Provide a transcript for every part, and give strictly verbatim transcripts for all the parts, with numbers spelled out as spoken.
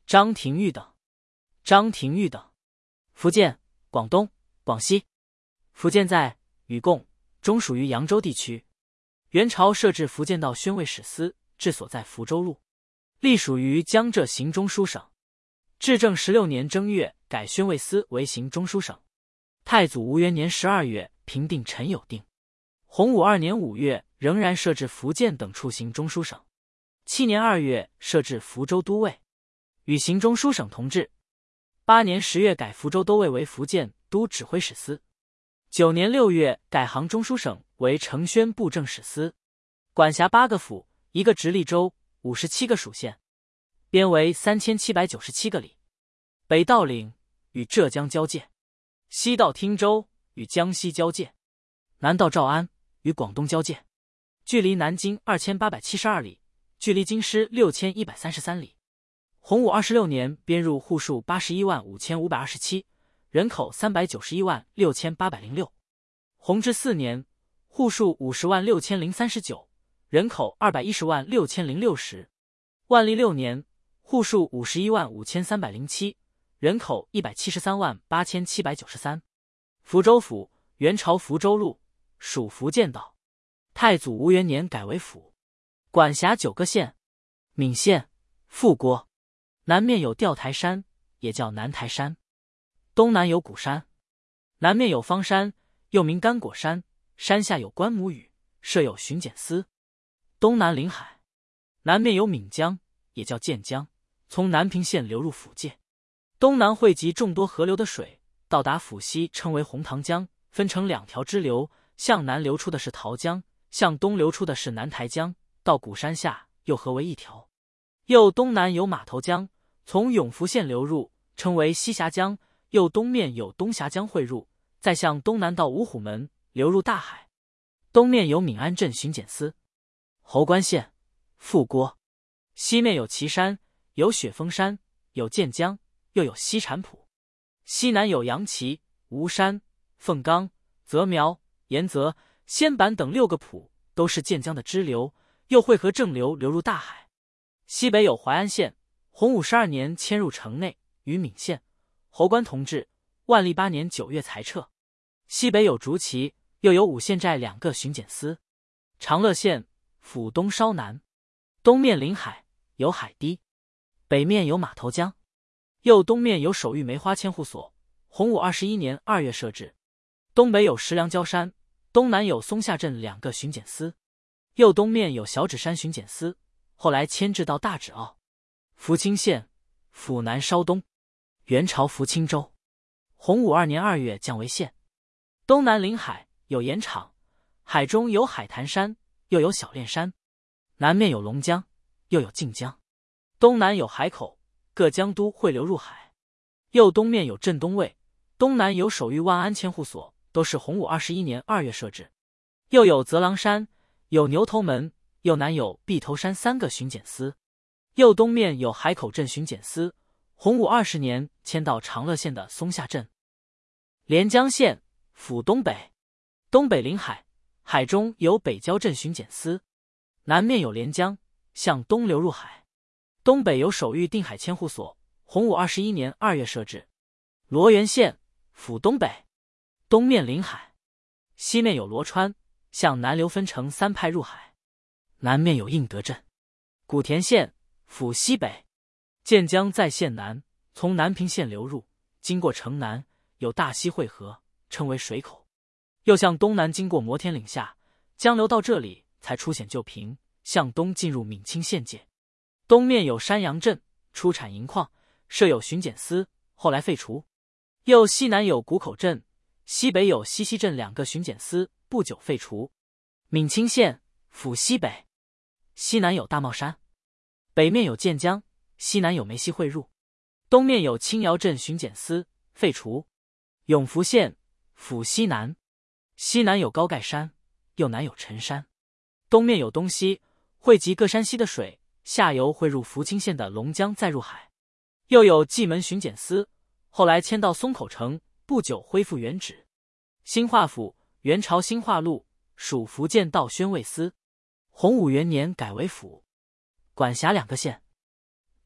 张廷玉等。张廷玉等。福建、广东、广西。福建在禹贡中属于扬州地区。元朝设置福建道宣慰使司，治所在福州路，隶属于江浙行中书省。至正十六年正月改宣慰司为行中书省。太祖吴元年十二月平定陈友定。洪武二年五月仍然设置福建等处行中书省。七年二月设置福州都尉，与行中书省同治。八年十月改福州都尉为福建都指挥使司。九年六月改杭中书省为承宣布政使司，管辖八个府，一个直隶州，五十七个属县，编为三千七百九十七个里。北到岭，与浙江交界；西到汀州，与江西交界；南到诏安，与广东交界。距离南京二千八百七十二里，距离京师六千一百三十三里。洪武二十六年编入户数八十一万五千五百二十七，人口三百九十一万六千八百零六。弘治四年，户数五十万六千零三十九，人口二百一十万六千零六十。万历六年，户数五十一万五千三百零七，人口一百七十三万八千七百九十三。福州府，元朝福州路，属福建道。太祖吴元年改为府，管辖九个县。闽县，富郭。南面有吊台山，也叫南台山。东南有鼓山。南面有方山，又名干果山，山下有关母屿，设有巡检司。东南临海。南面有闽江，也叫建江，从南平县流入府界。东南汇集众多河流的水，到达府西称为红塘江，分成两条支流，向南流出的是桃江，向东流出的是南台江，到鼓山下又合为一条。又东南有马头江，从永福县流入，称为西峡江，又东面有东峡江汇入，再向东南到五虎门，流入大海。东面有闽安镇巡检司。侯官县，富郭。西面有岐山，有雪峰山，有建江，又有西产埔。西南有杨岐、吴山、凤冈、泽苗、岩泽、仙板等六个埔，都是建江的支流，又汇合正流流入大海。西北有淮安县，洪武十二年迁入城内，与闽县。侯官同治，万历八年九月裁撤。西北有竹崎，又有五县寨两个巡检司。长乐县，府东稍南，东面临海，有海堤，北面有马头江，右东面有首玉梅花千户所。洪武二十一年二月设置。东北有石梁礁山，东南有松下镇两个巡检司，右东面有小指山巡检司，后来迁至到大指澳。福清县，府南稍东，元朝福清州。洪武二年二月降为县。东南临海，有盐场，海中有海坛山，又有小练山。南面有龙江，又有靖江。东南有海口，各江都汇流入海。右东面有镇东卫，东南有首玉万安千户所，都是洪武二十一年二月设置。又有泽郎山，有牛头门，右南有碧头山三个巡检司。右东面有海口镇巡检司。洪武二十年迁到长乐县的松下镇。连江县，府东北，东北临海，海中有北郊镇巡检司。南面有连江，向东流入海。东北有首玉定海千户所，洪武二十一年二月设置。罗源县，府东北，东面临海，西面有罗川，向南流分成三派入海。南面有应德镇。古田县，府西北，建江在县南，从南平县流入，经过城南，有大溪汇合，称为水口。又向东南经过摩天岭下，江流到这里才出险就平，向东进入闽清县界。东面有山阳镇，出产银矿，设有巡检司，后来废除。又西南有谷口镇，西北有西溪镇两个巡检司，不久废除。闽清县，府西北，西南有大帽山，北面有建江，西南有梅溪汇入。东面有青瑶镇巡检司，废除。永福县，府西南，西南有高盖山，右南有陈山。东面有东溪，汇集各山溪的水，下游汇入福清县的龙江，再入海。又有蓟门巡检司，后来迁到松口城，不久恢复原址。兴化府，元朝兴化路，属福建道宣慰司。洪武元年改为府，管辖两个县。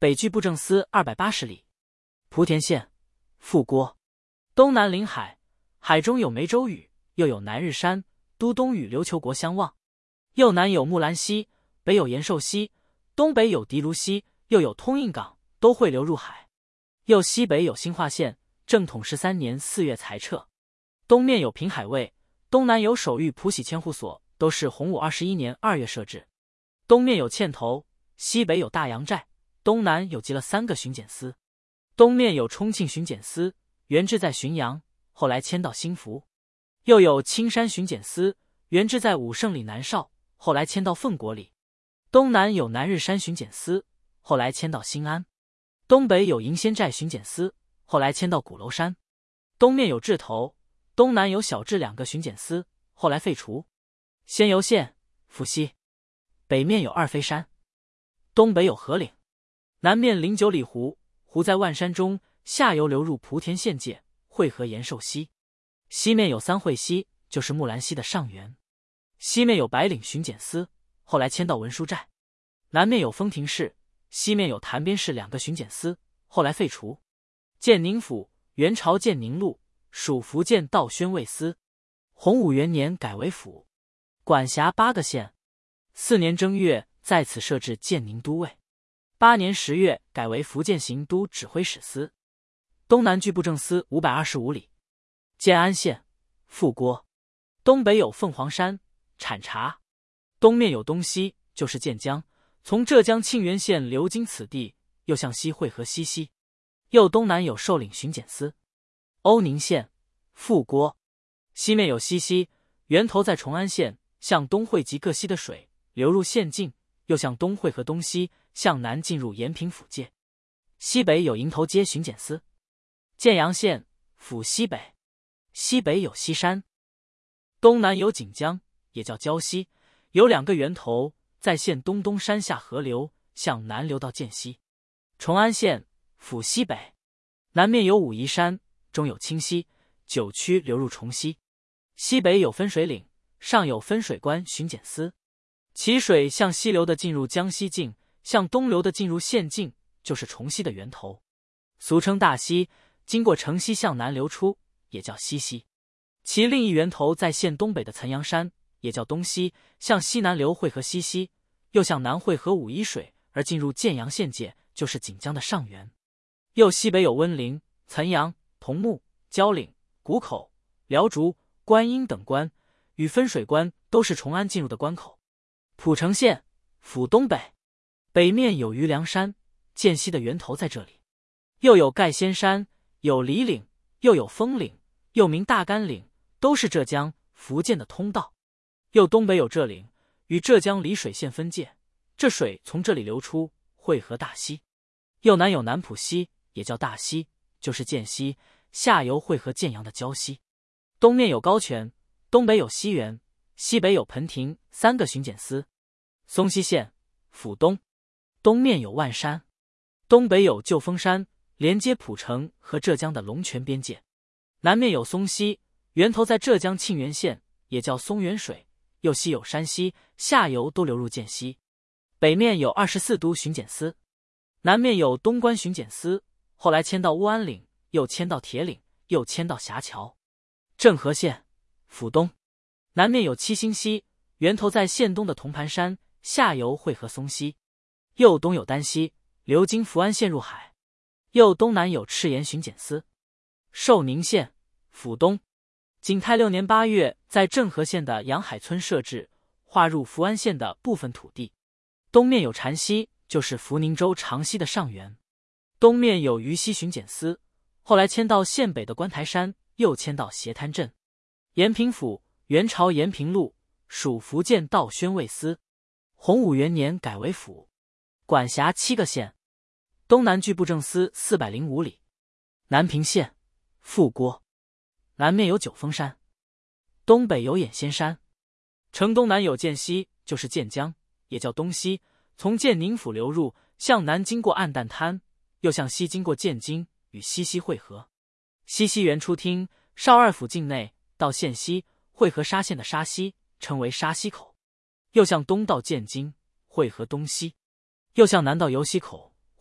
北距布政司二百八十里。莆田县，富郭。东南临海，海中有湄洲屿，又有南日山，都东与琉球国相望。右南有木兰溪，北有延寿溪，东北有涤庐溪，又有通印港，都汇流入海。右西北有兴化县，正统十三年四月裁撤。东面有平海卫，东南有守御普喜千户所，都是洪武二十一年二月设置。东面有堑头，西北有大洋寨，东南有集了三个巡检司。东面有冲庆巡检司，原制在浔阳，后来迁到兴福。又有青山巡检司，原制在武胜里南邵，后来迁到凤国里。东南有南日山巡检司，后来迁到新安。东北有银仙寨巡检司，后来迁到鼓楼山。东面有治头，东南有小治两个巡检司，后来废除。仙游县，府西。北面有二飞山，东北有河岭，南面临九里湖，湖在万山中，下游流入莆田县界，汇合延寿溪。西面有三会溪，就是木兰溪的上源。西面有白岭巡检司，后来迁到文书寨。南面有丰亭市，西面有潭边市两个巡检司，后来废除。建宁府，元朝建宁路，属福建道宣慰司。洪武元年改为府，管辖八个县。四年正月在此设置建宁都尉。八年十月改为福建行都指挥使司。东南距布政司五百二十五里。建安县，富郭。东北有凤凰山，产茶。东面有东溪，就是建江，从浙江庆元县流经此地，又向西汇合西溪。右东南有寿岭巡检司。欧宁县，富郭。西面有西溪，源头在崇安县，向东汇集各溪的水，流入县境，又向东汇合东溪，向南进入延平府界。西北有营头街巡检司。建阳县，府西北。西北有西山。东南有锦江，也叫礁溪，有两个源头，在县东东山下河流，向南流到涧溪。崇安县，府西北。南面有武夷山，中有清溪，九曲流入崇溪。西北有分水岭，上有分水关巡检司。其水向西流的进入江西境，向东流的进入县境，就是崇溪的源头，俗称大溪，经过城西向南流出，也叫西溪。其另一源头在县东北的岑阳山，也叫东溪，向西南流汇合西溪，又向南汇合武夷水，而进入建阳县界，就是锦江的上源。右西北有温陵、岑阳、桐木、蕉岭、谷口、辽竹、观音等关，与分水关都是崇安进入的关口。蒲城县，府东北。北面有余梁山，涧溪的源头在这里。又有盖仙山，有梨岭，又有枫岭，又名大甘岭，都是浙江、福建的通道。又东北有浙岭，与浙江丽水县分界，这水从这里流出，汇合大溪。右南有南浦溪，也叫大溪，就是涧溪，下游汇合建阳的礁溪。东面有高泉，东北有西源，西北有彭亭，三个巡检司。松溪县，府东。东面有万山，东北有旧峰山，连接蒲城和浙江的龙泉边界。南面有松溪，源头在浙江庆元县，也叫松原水，右西有山溪，下游都流入涧溪。北面有二十四都巡检司。南面有东关巡检司，后来迁到乌安岭，又迁到铁岭，又迁到峡桥。政和县，府东。南面有七星溪，源头在县东的铜盘山，下游汇合松溪。右东有丹溪，流经福安县入海。右东南有赤岩巡检司。寿宁县，府东。景泰六年八月，在政和县的杨海村设置，划入福安县的部分土地。东面有禅溪，就是福宁州长溪的上源。东面有渝溪巡检司，后来迁到县北的观台山，又迁到斜滩镇。延平府，元朝延平路，属福建道宣慰司。洪武元年改为府，管辖七个县。东南距布政司四百零五里。南平县，富郭。南面有九峰山，东北有眼仙山。城东南有涧溪，就是建江，也叫东溪，从建宁府流入，向南经过暗淡滩，又向西经过建津，与西溪汇合。西溪源出汀、邵二府境内，到县西，汇合沙县的沙溪，称为沙溪口。又向东到建津，汇合东溪。又向南到游溪口，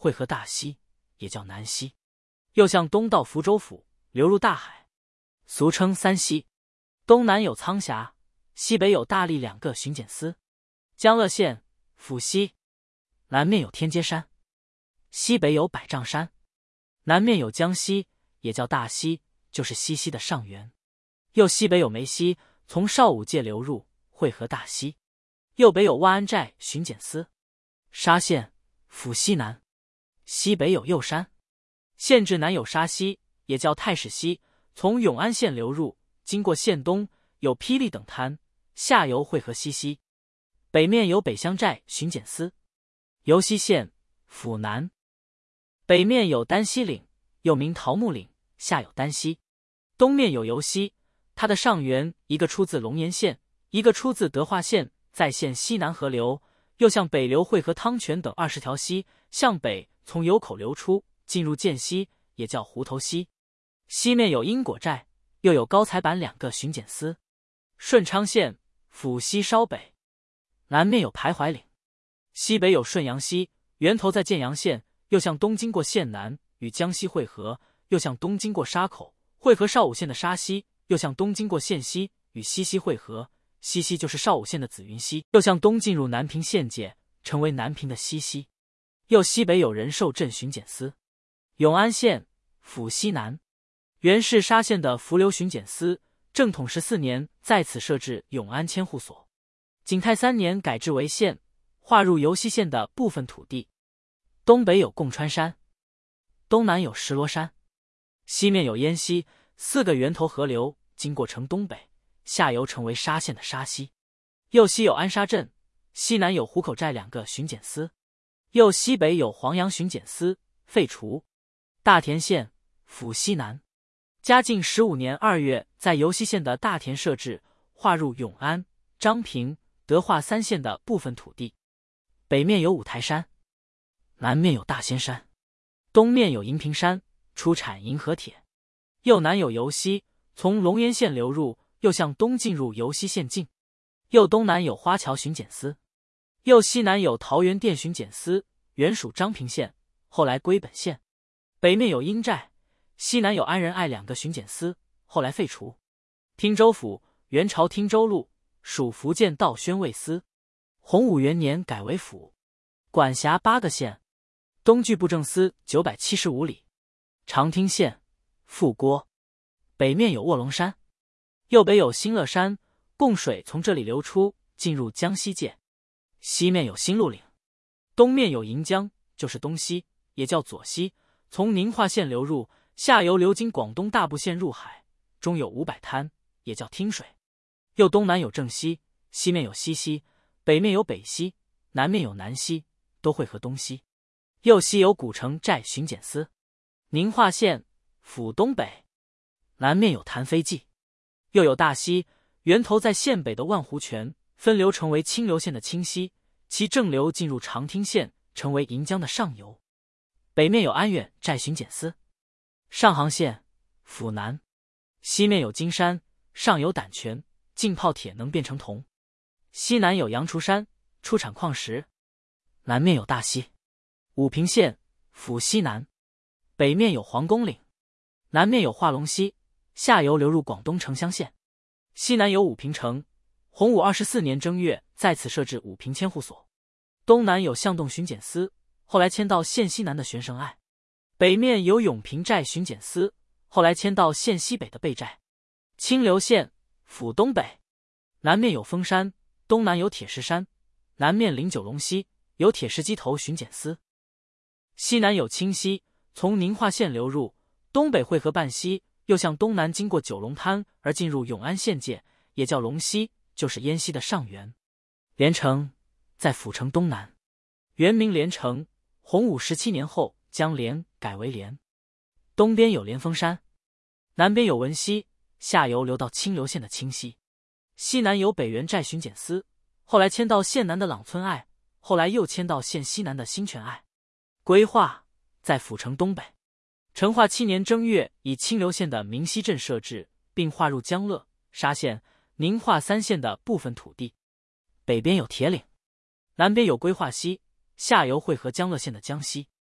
汇合大溪，也叫南溪。又向东到福州府，流入大海，俗称三溪。东南有苍峡，西北有大荔两个巡检司。江乐县、府西。南面有天阶山，西北有百丈山。南面有江西，也叫大溪，就是西溪的上源。又西北有梅溪，从少武界流入，汇合大溪。右北有万安寨巡检司。沙县、府西南。西北有右山。县治南有沙溪，也叫太史溪，从永安县流入，经过县东，有霹雳等滩，下游汇合西溪。北面有北乡寨巡检司。游西县、府南。北面有丹溪岭，又名桃木岭，下有丹溪。东面有游溪，它的上源一个出自龙岩县，一个出自德化县，在县西南河流，又向北流汇合汤泉等二十条溪，向北从油口流出，进入涧溪，也叫湖头溪。西面有因果寨，又有高才坂两个巡检司。顺昌县、府西稍北。南面有徘徊岭。西北有顺阳溪，源头在建阳县，又向东经过县南，与江西汇合，又向东经过沙口，汇合少武县的沙溪，又向东经过县西，与西溪汇合，西溪就是少武县的紫云溪，又向东进入南平县界，成为南平的西溪。又西北有仁寿镇巡检司。永安县、府西南。原是沙县的伏流巡检司，正统十四年在此设置永安千户所。景泰三年改制为县，划入游西县的部分土地。东北有贡川山，东南有石螺山。西面有燕溪，四个源头河流经过城东北，下游成为沙县的沙溪。右西有安沙镇，西南有湖口寨两个巡检司。右西北有黄杨巡检司，废除。大田县、府西南。嘉靖十五年二月，在游西县的大田设置，划入永安、彰平、德化三县的部分土地。北面有五台山，南面有大仙山，东面有银屏山，出产银和铁。右南有游溪，从龙岩县流入，又向东进入游溪县境。右东南有花桥巡检司。右西南有桃园店巡检司，原属彰平县，后来归本县。北面有阴寨，西南有安仁爱两个巡检司，后来废除。汀州府，元朝汀州路，属福建道宣慰司。洪武元年改为府，管辖八个县。东距布政司九百七十五里。长汀县、富郭。北面有卧龙山，右北有新乐山，供水从这里流出，进入江西界。西面有新鹿岭，东面有银江，就是东溪，也叫左溪，从宁化县流入，下游流经广东大部县入海，中有五百滩，也叫汀水。右东南有正溪，西面有西溪，北面有北溪，南面有南溪，都汇合东溪。右西有古城寨巡检司。宁化县、府东北。南面有潭飞记。又有大溪，源头在县北的万湖泉，分流成为清流县的清溪，其正流进入长汀县，成为银江的上游。北面有安远寨巡检司。上杭县、府南。西面有金山，上有胆泉，浸泡铁能变成铜。西南有阳雏山，出产矿石。南面有大溪。武平县、府西南。北面有皇宫岭。南面有化龙溪，下游流入广东城乡县。西南有武平城，洪武二十四年正月在此设置武平千户所。东南有象洞巡检司，后来迁到县西南的玄绳隘。北面有永平寨巡检司，后来迁到县西北的贝寨。清流县、府东北。南面有峰山，东南有铁石山，南面临九龙溪，有铁石鸡头巡检司。西南有清溪，从宁化县流入，东北汇合半溪，又向东南经过九龙滩而进入永安县界，也叫龙溪，就是燕溪的上源。连城在府城东南，原名连城，洪武十七年后将连改为连。东边有连峰山，南边有文溪，下游流到清流县的清溪。西南有北原寨巡检司，后来迁到县南的朗村隘，后来又迁到县西南的新泉隘。规划在府城东北。成化七年正月，以清流县的明溪镇设置，并划入江乐、沙县、宁化三县的部分土地。北边有铁岭，南边有规划溪，下游汇合江乐县的江溪。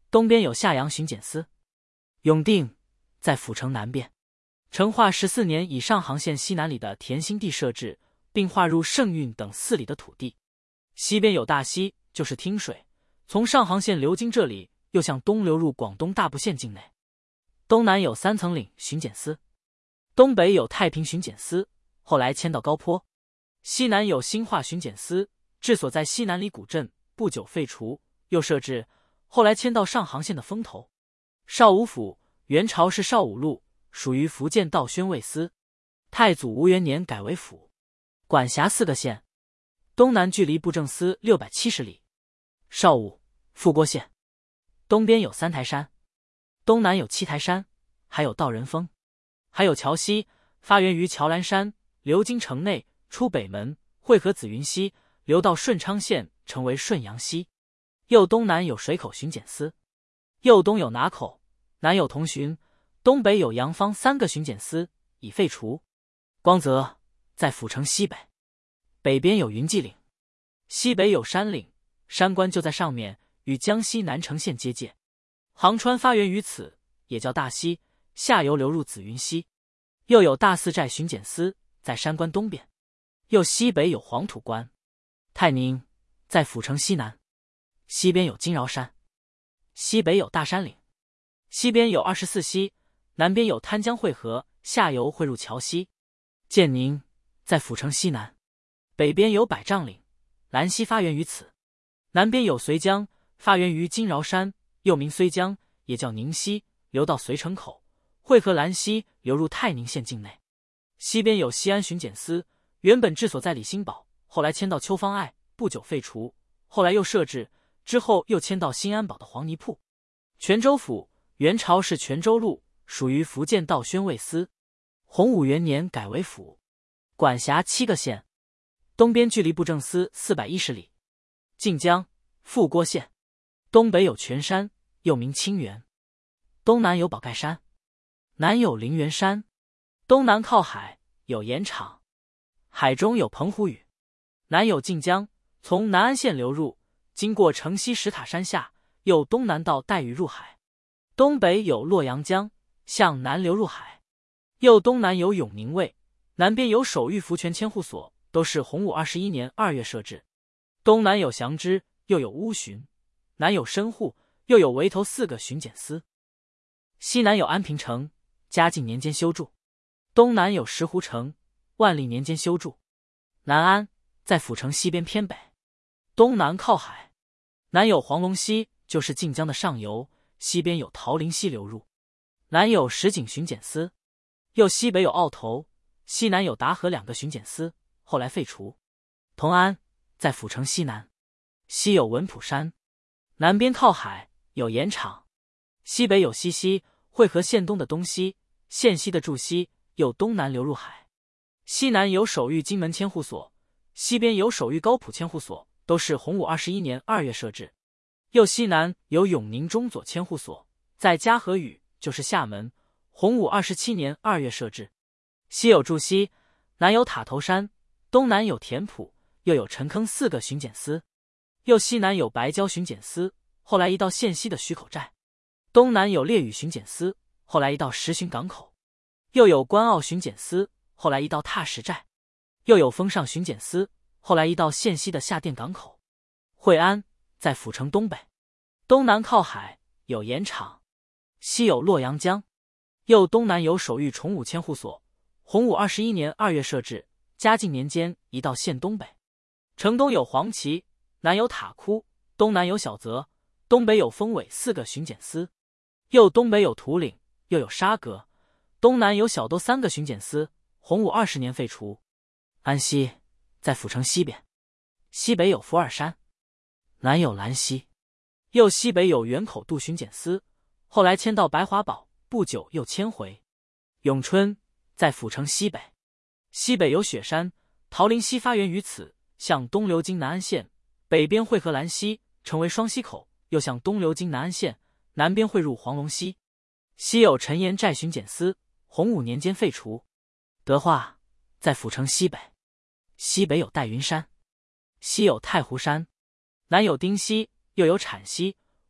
东边有夏阳巡检司。永定在府城南边。成化十四年以上杭县西南里的田心地设置，并划入圣运等四里的土地。西边有大溪，就是汀水，从上杭县流经这里，又向东流入广东大埔县境内。东南有三层岭巡检司，东北有太平巡检司，后来迁到高坡。西南有兴化巡检司，治所在西南里古镇，不久废除，又设置，后来迁到上杭县的丰头。邵武府，元朝是邵武路，属于福建道宣慰司。太祖吴元年改为府，管辖四个县。东南距离布政司六百七十里。邵武、富郭县。东边有三台山，东南有七台山，还有道人峰，还有桥溪，发源于乔兰山，流经城内，出北门，汇合紫云溪，流到顺昌县，成为顺阳溪。右东南有水口巡检司，右东有拿口，南有同巡，东北有阳方三个巡检司，已废除。光泽在府城西北，北边有云际岭，西北有山岭，山关就在上面，与江西南城县接界。杭川发源于此，也叫大溪，下游流入紫云溪。又有大四寨巡检司，在山关东边。又西北有黄土关。泰宁在府城西南，西边有金饶山，西北有大山岭，西边有二十四溪，南边有滩江汇合，下游汇入桥溪。建宁在府城西南，北边有百丈岭，兰溪发源于此。南边有绥江，发源于金饶山，又名绥江，也叫宁溪，流到绥城口，汇合兰溪，流入泰宁县境内。西边有西安巡检司，原本治所在李兴堡，后来迁到丘方隘，不久废除，后来又设置，之后又迁到新安堡的黄泥铺。泉州府，元朝是泉州路，属于福建道宣慰司。洪武元年改为府，管辖七个县。东边距离布政司四百一十里。晋江，富郭县。东北有泉山，又名清源。东南有宝盖山，南有灵源山。东南靠海，有盐场，海中有澎湖屿。南有晋江，从南安县流入，经过城西石塔山下，又东南到带屿入海。东北有洛阳江，向南流入海。又东南有永宁卫，南边有守御福泉千户所，都是洪武二十一年二月设置。东南有祥之，又有乌巡，南有深户，又有围头四个巡检司。西南有安平城，嘉靖年间修筑。东南有石湖城，万历年间修筑。南安在府城西边偏北，东南靠海。南有黄龙溪，就是晋江的上游，西边有桃林溪流入。南有石井巡检司。又西北有澳头，西南有达河两个巡检司，后来废除。同安在府城西南，西有文普山，南边靠海，有盐场。西北有西溪，汇合县东的东溪，县西的筑溪，又东南流入海。西南有守御金门千户所，西边有守御高浦千户所，都是洪武二十一年二月设置。又西南有永宁中左千户所，在嘉禾屿，就是厦门，洪武二十七年二月设置。西有筑溪，南有塔头山，东南有田埔，又有陈坑四个巡检司。又西南有白礁巡检司，后来移到县西的徐口寨。东南有烈屿巡检司，后来移到石巡港口。又有关澳巡检司，后来移到踏石寨。又有丰上巡检司，后来移到县西的下店港口。惠安在府城东北，东南靠海，有盐场。西有洛阳江。又东南有守御崇武千户所，洪武二十一年二月设置，嘉靖年间移到县东北。城东有黄旗，南有塔窟，东南有小泽，东北有丰尾四个巡检司。又东北有土岭，又有沙阁，东南有小兜三个巡检司，洪武二十年废除。安溪在府城西边，西北有福尔山，南有兰溪。又西北有元口渡巡检司，后来迁到白华堡，不久又迁回。永春在府城西北，西北有雪山，桃林溪发源于此，向东流经南安县，北边汇合兰溪，成为双溪口，又向东流经南安县，南边汇入黄龙溪。西有陈岩寨巡检司，洪武年间废除。德化在府城西北，西北有戴云山，西有太湖山，南有丁溪，又有产溪，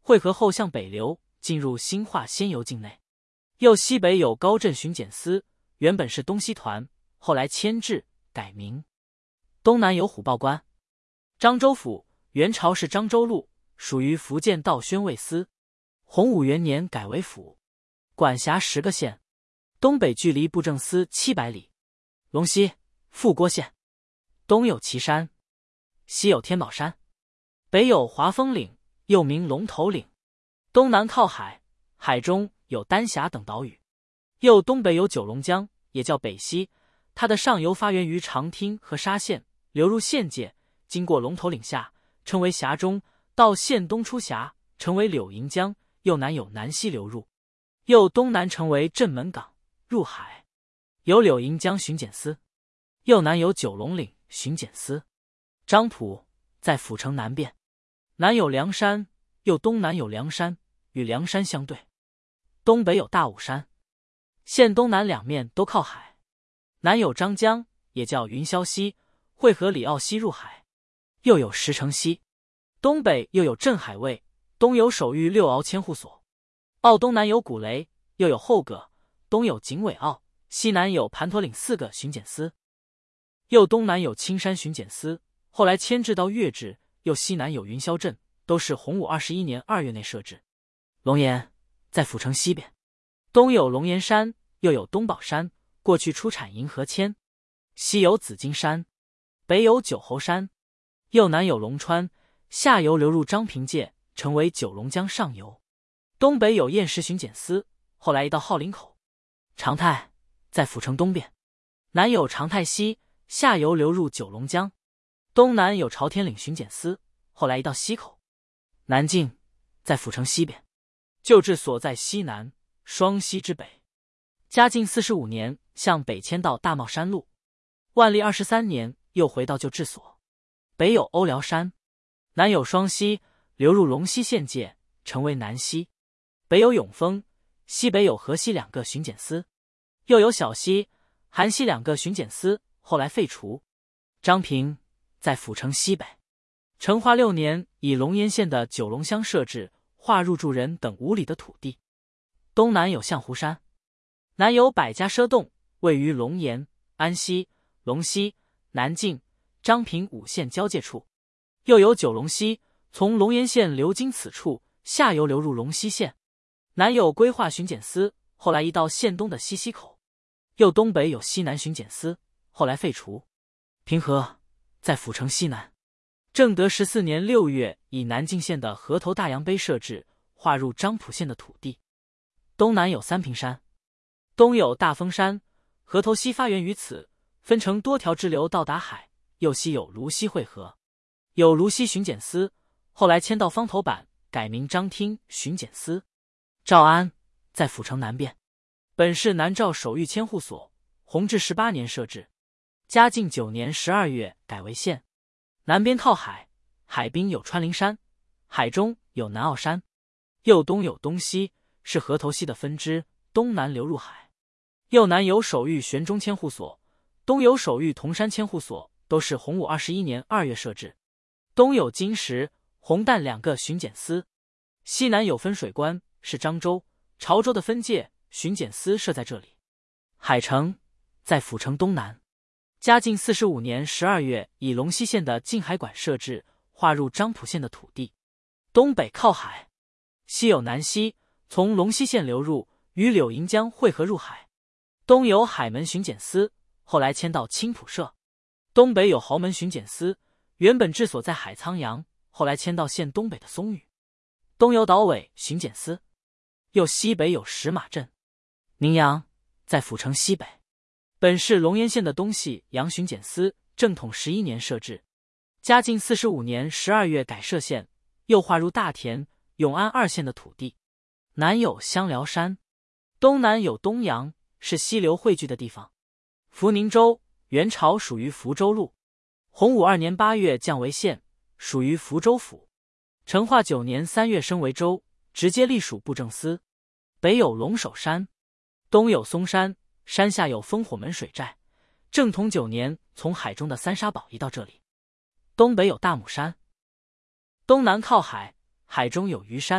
汇合后向北流，进入兴化仙游境内。右西北有高镇巡检司，原本是东西团，后来迁至改名。东南有虎豹关。漳州府，元朝是漳州路，属于福建道宣慰司。洪武元年改为府，管辖十个县。东北距离布政司七百里。龙溪，富郭县。东有岐山，西有天宝山，北有华峰岭，又名龙头岭。东南靠海，海中有丹霞等岛屿。右东北有九龙江，也叫北溪，它的上游发源于长汀和沙县，流入县界，经过龙头岭下，称为峡中，到县东出峡，成为柳营江。右南有南溪流入，右东南成为镇门港，入海。有柳营江巡检司。右南有九龙岭巡检司。漳浦在府城南边，南有梁山，右东南有梁山，与梁山相对。东北有大武山。县东南两面都靠海。南有漳江，也叫云霄溪，汇合里奥溪入海。又有石城溪。东北又有镇海卫，东有守御六鳌千户所。澳东南有古雷，又有后葛，东有警尾澳，西南有盘陀岭四个巡检司。右东南有青山巡检司，后来迁至到月治。右西南有云霄镇，都是洪武二十一年二月内设置。龙岩在府城西边，东有龙岩山，又有东宝山，过去出产银河铅。西有紫金山，北有九侯山。右南有龙川，下游流入漳平界，成为九龙江上游。东北有偃师巡检司，后来移到号林口。长泰在府城东边，南有长泰溪，下游流入九龙江。东南有朝天岭巡检司，后来移到溪口。南靖在府城西边，旧治所在西南，双溪之北。嘉靖四十五年向北迁到大帽山路。万历二十三年又回到旧治所。北有欧辽山，南有双溪，流入龙溪县界，成为南溪。北有永丰，西北有河西两个巡检司。又有小溪、韩溪两个巡检司，后来废除。漳平在府城西北。成化六年以龙岩县的九龙乡设置，划入住人等五里的土地。东南有象湖山。南有百家畲洞，位于龙岩、安溪、龙溪、南靖、漳平五县交界处。又有九龙溪，从龙岩县流经此处，下游流入龙溪县。南有规划巡检司，后来移到县东的西溪口。右东北有西南巡检司，后来废除。平和在府城西南。正德十四年六月以南靖县的河头大洋碑设置，划入漳浦县的土地。东南有三平山。东有大峰山，河头溪发源于此，分成多条支流到达海。右西有芦溪汇合。有芦溪巡检司，后来迁到方头坂，改名漳汀巡检司。诏安在府城南边，本是南诏守御千户所，弘治十八年设置。嘉靖九年十二月改为县。南边靠海，海滨有穿林山，海中有南澳山。右东有东溪，是河头溪的分支，东南流入海。右南有守御玄中千户所，东有守御铜山千户所，都是洪武二十一年二月设置。东有金石、红旦两个巡检司。西南有分水关，是漳州、潮州的分界，巡检司设在这里。海城在府城东南。嘉靖四十五年十二月以龙溪县的静海馆设置，划入漳浦县的土地。东北靠海，西有南溪，从龙溪县流入，与柳营江汇合入海。东有海门巡检司，后来迁到青浦社。东北有豪门巡检司，原本治所在海沧洋，后来迁到县东北的松屿。东有岛尾巡检司。右西北有石马镇。宁阳在府城西北，本是龙岩县的东系洋巡检司，正统十一年设置。嘉靖四十五年十二月改设县，又划入大田、永安二县的土地。南有香寮山。东南有东阳，是溪流汇聚的地方。福宁州，元朝属于福州路。洪武二年八月降为县，属于福州府。成化九年三月升为州，直接隶属布政司。北有龙首山。东有松山，山下有烽火门水寨。正统九年从海中的三沙堡移到这里。东北有大母山。东南靠海，海中有鱼山，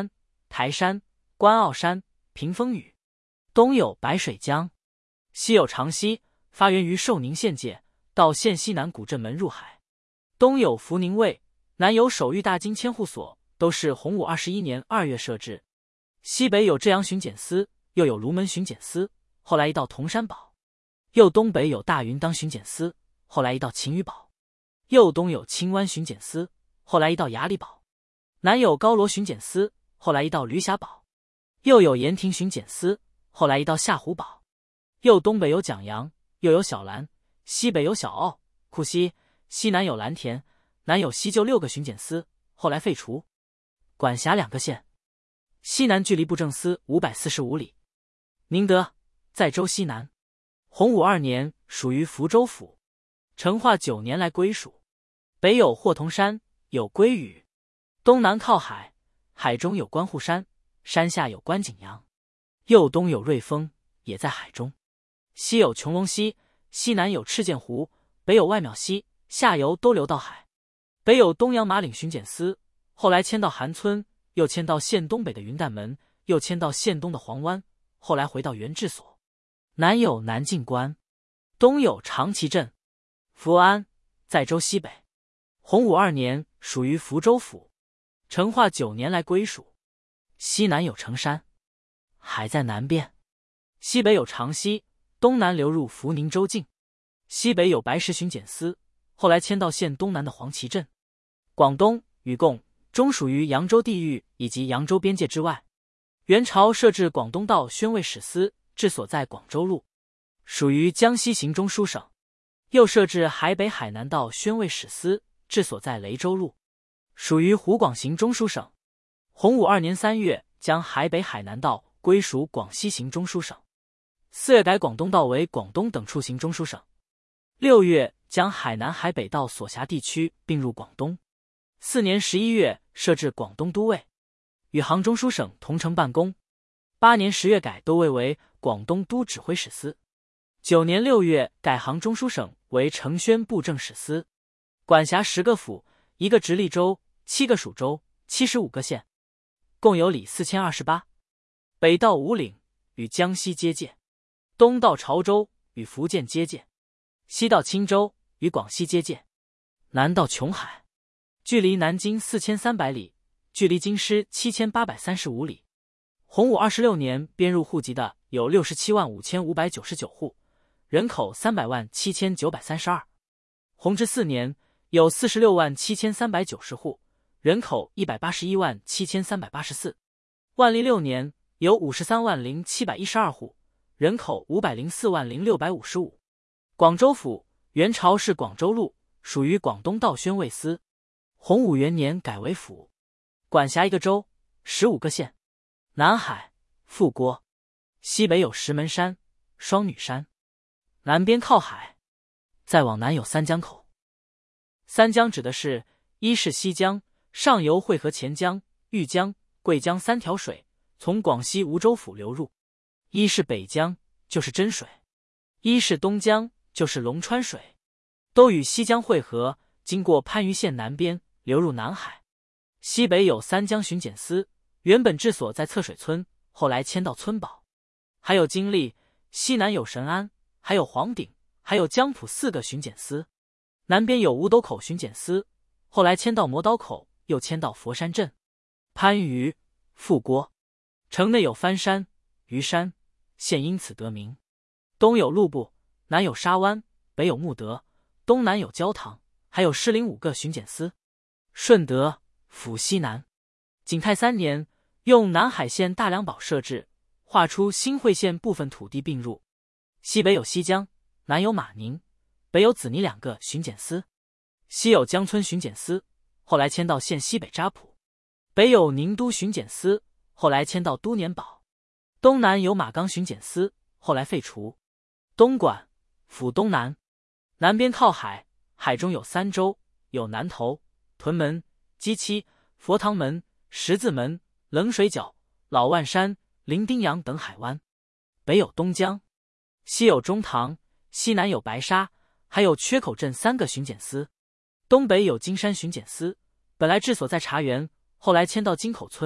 台山、关澳山、屏风屿。东有白水江，西有长溪，发源于寿宁县界，到县西南古镇门入海。东有福宁卫，南有守御大金千户所，都是洪武二十一年二月设置。西北有浙阳巡检司，又有卢门巡检司，后来移到铜山堡。右东北有大云当巡检司，后来移到秦屿堡。右东有青湾巡检司，后来移到衙里堡。南有高罗巡检司，后来移到驴峡堡。右有盐亭巡检司，后来移到下湖堡。右东北有蒋阳，右有小兰，西北有小澳、库西，西南有蓝田，南有西旧六个巡检司，后来废除，管辖两个县。西南距离布政司五百四十五里。宁德在州西南。洪武二年属于福州府，成化九年来归属。北有霍同山，有归屿，东南靠海，海中有关户山，山下有关景阳。右东有瑞丰，也在海中。西有琼龙溪，西南有赤剑湖，北有外庙溪，下游都流到海。北有东阳马岭巡检司，后来迁到韩村，又迁到县东北的云淡门，又迁到县东的黄湾，后来回到原治所。南有南靖关，东有长崎镇。福安在州西北。洪武二年属于福州府，成化九年来归属。西南有城山，海在南边。西北有长溪，东南流入福宁州境。西北有白石巡检司，后来迁到县东南的黄岐镇。广东、禹贡终属于扬州地域以及扬州边界之外。元朝设置广东道宣慰使司，治所在广州路，属于江西行中书省。又设置海北海南道宣慰使司，治所在雷州路，属于湖广行中书省。洪武二年三月，将海北海南道归属广西行中书省。四月改广东道为广东等处行中书省。六月将海南海北道所辖地区并入广东。四年十一月设置广东都尉，与杭中书省同城办公。八年十月改都尉为广东都指挥使司。九年六月改杭中书省为承宣布政使司，管辖十个府，一个直隶州，七个属州，七十五个县，共有里四千二十八。北到五岭，与江西接界；东到潮州，与福建接界；西到钦州，与广西接界；南到琼海，距离南京四千三百里，距离京师七千八百三十五里。洪武二十六年编入户籍的有六十七万五千五百九十九户，人口三百万七千九百三十二。弘治四年有四十六万七千三百九十户，人口一百八十一万七千三百八十四。万历六年有五十三万零七百一十二户，人口五百零四万零六百五十五。广州府元朝是广州路，属于广东道宣慰司。洪武元年改为府，管辖一个州，十五个县。南海、富郭，西北有石门山、双女山，南边靠海，再往南有三江口。三江指的是一是西江，上游汇合钱江、豫江、贵江三条水，从广西梧州府流入；一是北江，就是真水；一是东江，就是龙川水，都与西江汇合，经过番禺县南边，流入南海。西北有三江巡检司，原本治所在侧水村，后来迁到村堡。还有经历，西南有神安，还有黄顶，还有江浦四个巡检司。南边有五斗口巡检司，后来迁到磨刀口，又迁到佛山镇。番禺、富郭，城内有番山、鱼山，县因此得名。东有路部，南有沙湾，北有慕德，东南有焦塘，还有士林五个巡检司。顺德府西南。景泰三年用南海县大良堡设置，划出新会县部分土地并入。西北有西江，南有马宁，北有子尼两个巡检司。西有江村巡检司，后来迁到县西北扎浦。北有宁都巡检司，后来迁到都年堡。东南有马岗巡检司，后来废除。东莞府东南，南边靠海，海中有三州，有南头、屯门、鸡栖、佛堂门、十字门、冷水角、老万山、伶仃洋等海湾。北有东江，西有中塘，西南有白沙，还有缺口镇三个巡检司。东北有金山巡检司，本来治所在茶园，后来迁到金口村，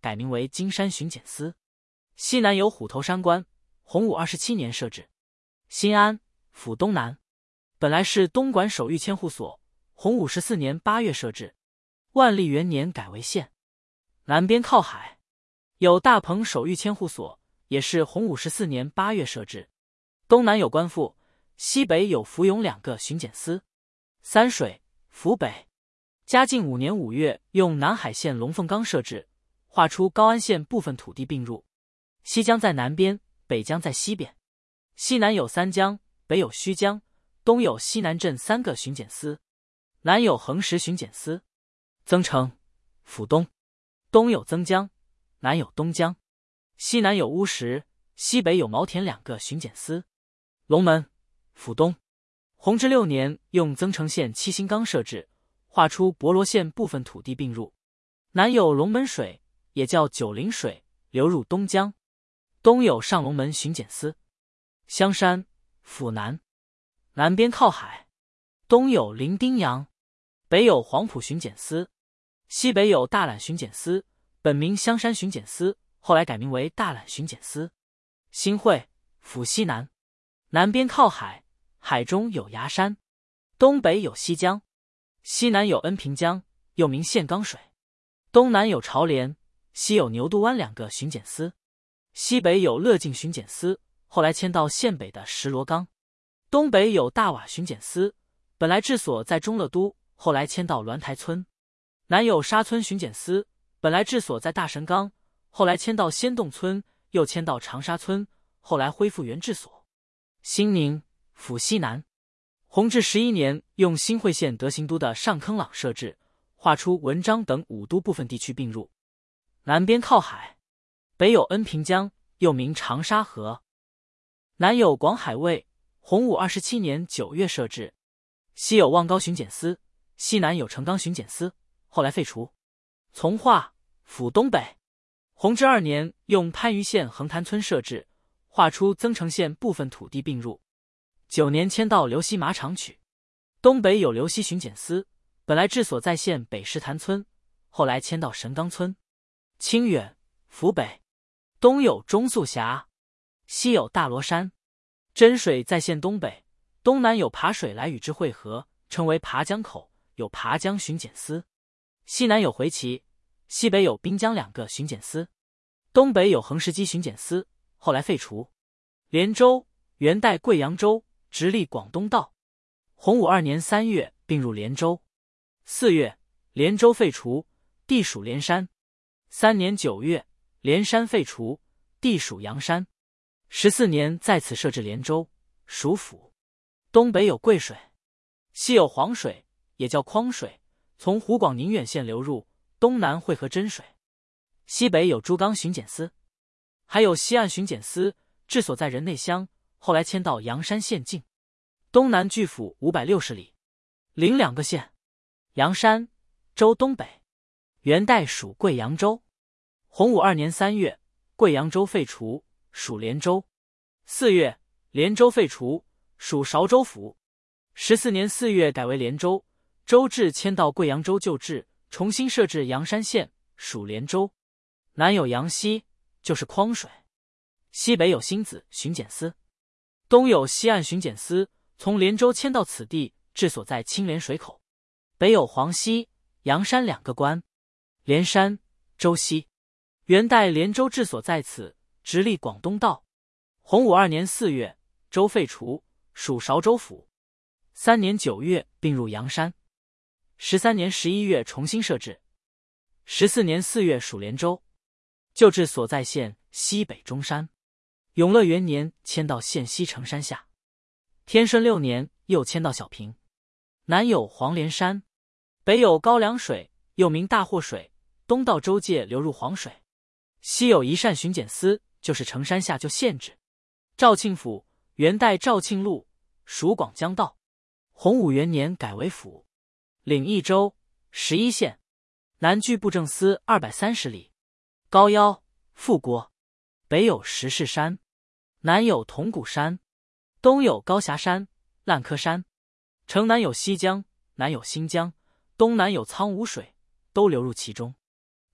改名为金山巡检司。西南有虎头山关，洪武二十七年设置。新安府东南，本来是东莞守御千户所，洪武十四年八月设置，万历元年改为县。南边靠海，有大鹏守御千户所，也是洪武十四年八月设置。东南有官复，西北有福永两个巡检司。三水府北，嘉靖五年五月用南海县龙凤岗设置，划出高安县部分土地并入。西江在南边，北江在西边。西南有三江，北有胥江，东有西南镇三个巡检司，南有横石巡检司。增城府东，东有增江，南有东江。西南有乌石，西北有毛田两个巡检司。龙门府东，弘治六年用增城县七星岗设置，划出博罗县部分土地并入。南有龙门水，也叫九陵水，流入东江。东有上龙门巡检司。香山府南，南边靠海，东有伶仃洋，北有黄埔巡检司，西北有大榄巡检司，本名香山巡检司，后来改名为大榄巡检司。新会府西南，南边靠海，海中有崖山，东北有西江，西南有恩平江，又名岘冈水，东南有朝连，西有牛渡湾两个巡检司，西北有乐境巡检司，后来迁到县北的石螺岗。东北有大瓦巡检司，本来治所在中乐都，后来迁到鸾台村。南有沙村巡检司，本来治所在大神岗，后来迁到仙洞村，又迁到长沙村，后来恢复原治所。兴宁府西南，弘治十一年用新会县德行都的上坑朗设置，划出文章等五都部分地区并入。南边靠海，北有恩平江，又名长沙河。南有广海卫，洪武二十七年九月设置。西有望高巡检司，西南有成冈巡检司，后来废除。从化府东北，弘治二年用番禺县横潭村设置，划出增城县部分土地并入。九年迁到流西马场区。东北有流西巡检司，本来治所在县北石潭村，后来迁到神冈村。清远府北，东有中宿峡，西有大罗山。真水在县东北，东南有爬水来与之汇合，称为爬江口，有爬江巡检司。西南有回旗，西北有滨江两个巡检司。东北有横石矶巡检司，后来废除。连州元代贵阳州，直隶广东道。洪武二年三月并入连州。四月，连州废除，地属连山。三年九月，连山废除，地属阳山。十四年在此设置连州，属府。东北有贵水，西有黄水，也叫匡水，从湖广宁远县流入，东南汇合真水。西北有珠江巡检司，还有西岸巡检司，治所在仁内乡，后来迁到阳山县境。东南距府五百六十里，邻两个县。阳山州东北，元代属贵阳州。洪武二年三月，贵阳州废除，属连州。四月，连州废除，属韶州府。十四年四月改为连州，州治迁到贵阳州旧治，重新设置阳山县，属连州。南有阳溪，就是匡水。西北有新子巡检司，东有西岸巡检司，从连州迁到此地，治所在青莲水口。北有黄溪、阳山两个关。连山州西，元代连州治所在此，直隶广东道。洪武二年四月，州废除，属韶州府。三年九月并入阳山。十三年十一月重新设置。十四年四月属连州，旧治所在县西北中山。永乐元年迁到县西城山下。天顺六年又迁到小平。南有黄连山，北有高粱水，又名大祸水，东到州界流入黄水。西有一善巡检司，就是城山下旧县治。肇庆府，元代肇庆路，属广江道。洪武元年改为府。领益州，十一县，南距布政司二百三十里。高腰富国，北有石室山，南有铜鼓山，东有高峡山、烂柯山。城南有西江，南有新江，东南有苍梧水，都流入其中。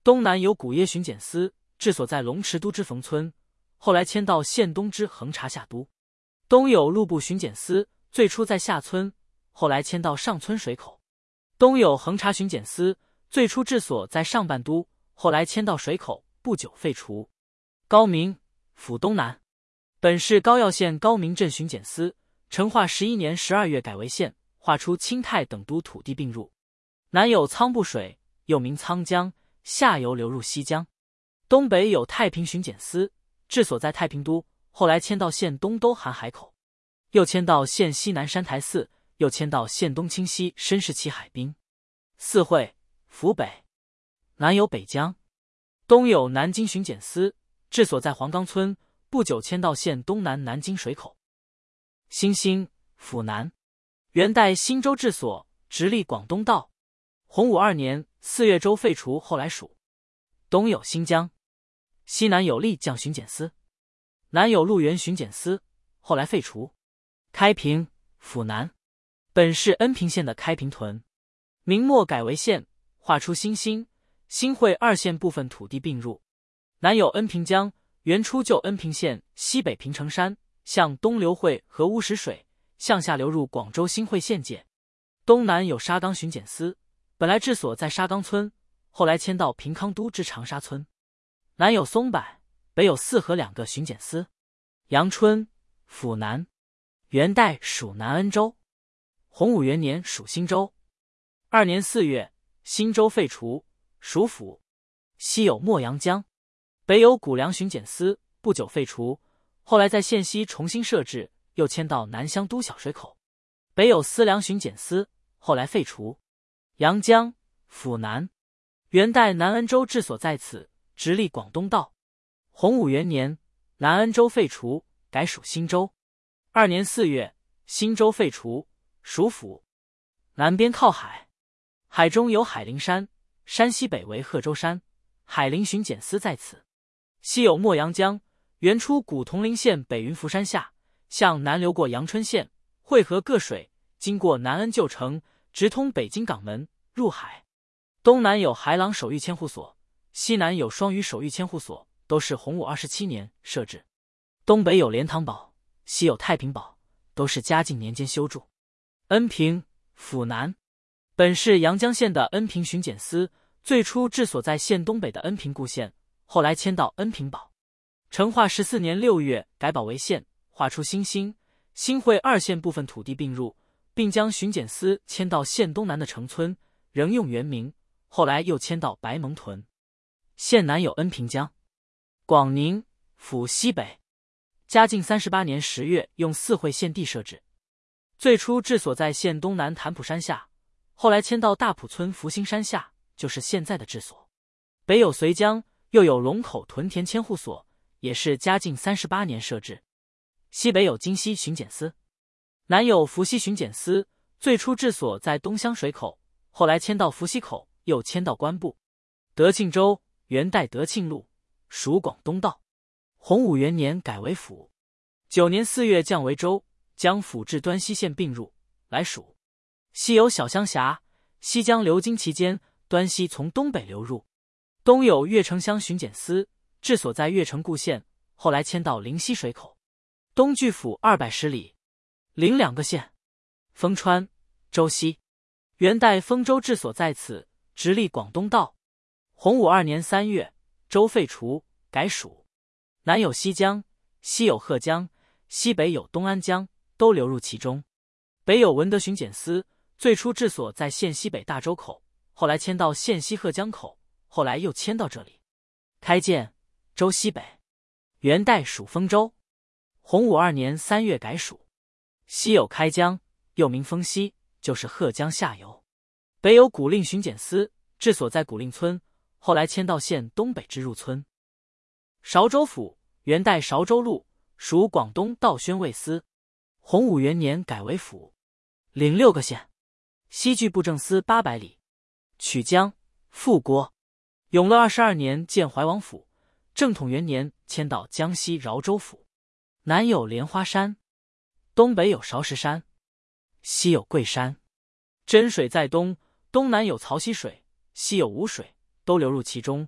东南有古耶巡检司，治所在龙池都之冯村，后来迁到县东之横察下都。东有路部巡检司，最初在下村，后来迁到上村水口。东有横察巡检司，最初治所在上半都，后来迁到水口，不久废除。高明，府东南，本是高要县高明镇巡检司，成化十一年十二月改为县，划出钦泰等都土地并入。南有仓部水，又名仓江，下游流入西江。东北有太平巡检司，治所在太平都，后来迁到县东都韩海口，又迁到县西南山台寺，又迁到县东清溪申氏旗海滨。四会，府北，南有北江。东有南京巡检司，治所在黄冈村，不久迁到县东南南京水口。新兴，府南，元代新州治所，直隶广东道。洪武二年四月州废除，后来属。东有新疆，西南有丽江巡检司，南有鹿原巡检司，后来废除。开平，府南，本是恩平县的开平屯，明末改为县，划出新兴、新会二县部分土地并入。南有恩平江，原出旧恩平县西北平城山，向东流会和乌石水，向下流入广州新会县界。东南有沙冈巡检司，本来治所在沙冈村，后来迁到平康都之长沙村。南有松柏，北有四河两个巡检司。阳春，府南，元代属南恩州，洪武元年属新州。二年四月，新州废除，属府。西有墨阳江，北有古梁巡检司，不久废除，后来在县西重新设置，又迁到南乡都小水口。北有思良巡检司，后来废除。阳江，府南，元代南恩州治所在此，直隶广东道。洪武元年，南恩州废除，改属新州。二年四月，新州废除，属府。南边靠海，海中有海陵山，山西北为贺州山，海陵巡检司在此。西有墨阳江，原出古铜陵县北云浮山下，向南流过阳春县，汇合各水，经过南恩旧城，直通北京港门，入海。东南有海朗守御千户所，西南有双屿守御千户所，都是洪武二十七年设置。东北有莲塘堡，西有太平堡，都是嘉靖年间修筑。恩平，府南，本是阳江县的恩平巡检司，最初治所在县东北的恩平故县，后来迁到恩平堡。成化十四年六月改堡为县，划出新兴、新会二县部分土地并入，并将巡检司迁到县东南的城村，仍用原名，后来又迁到白蒙屯。县南有恩平江。广宁，府西北，嘉靖三十八年十月用四会县地设置，最初治所在县东南潭浦山下，后来迁到大埔村福兴山下，就是现在的治所。北有绥江，又有龙口屯田千户所，也是嘉靖三十八年设置。西北有金溪巡检司，南有伏羲巡检司，最初治所在东乡水口，后来迁到伏羲口，又迁到官部。德庆州，元代德庆路，属广东道。洪武元年改为府。九年四月降为州，将府至端西县并入，来属。西有小乡峡，西江流经其间，端西从东北流入。东有越城乡巡检司，治所在越城故县，后来迁到灵溪水口。东距府二百十里，邻两个县。丰川，州西，元代丰州治所在此，直隶广东道。洪武二年三月，州废除，改属。南有西江，西有贺江，西北有东安江，都流入其中。北有文德巡检司，最初治所在县西北大洲口，后来迁到县西贺江口，后来又迁到这里。开建，州西北，元代属丰州。洪武二年三月改属。西有开江，又名丰溪，就是贺江下游。北有古令巡检司，治所在古令村，后来迁到县东北之入村。韶州府，元代韶州路，属广东道宣慰司。洪武元年改为府，领六个县。西距布政司八百里。曲江，富国。永乐二十二年建怀王府，正统元年迁到江西饶州府。南有莲花山，东北有韶石山，西有桂山。真水在东，东南有曹溪水，西有吴水，都流入其中，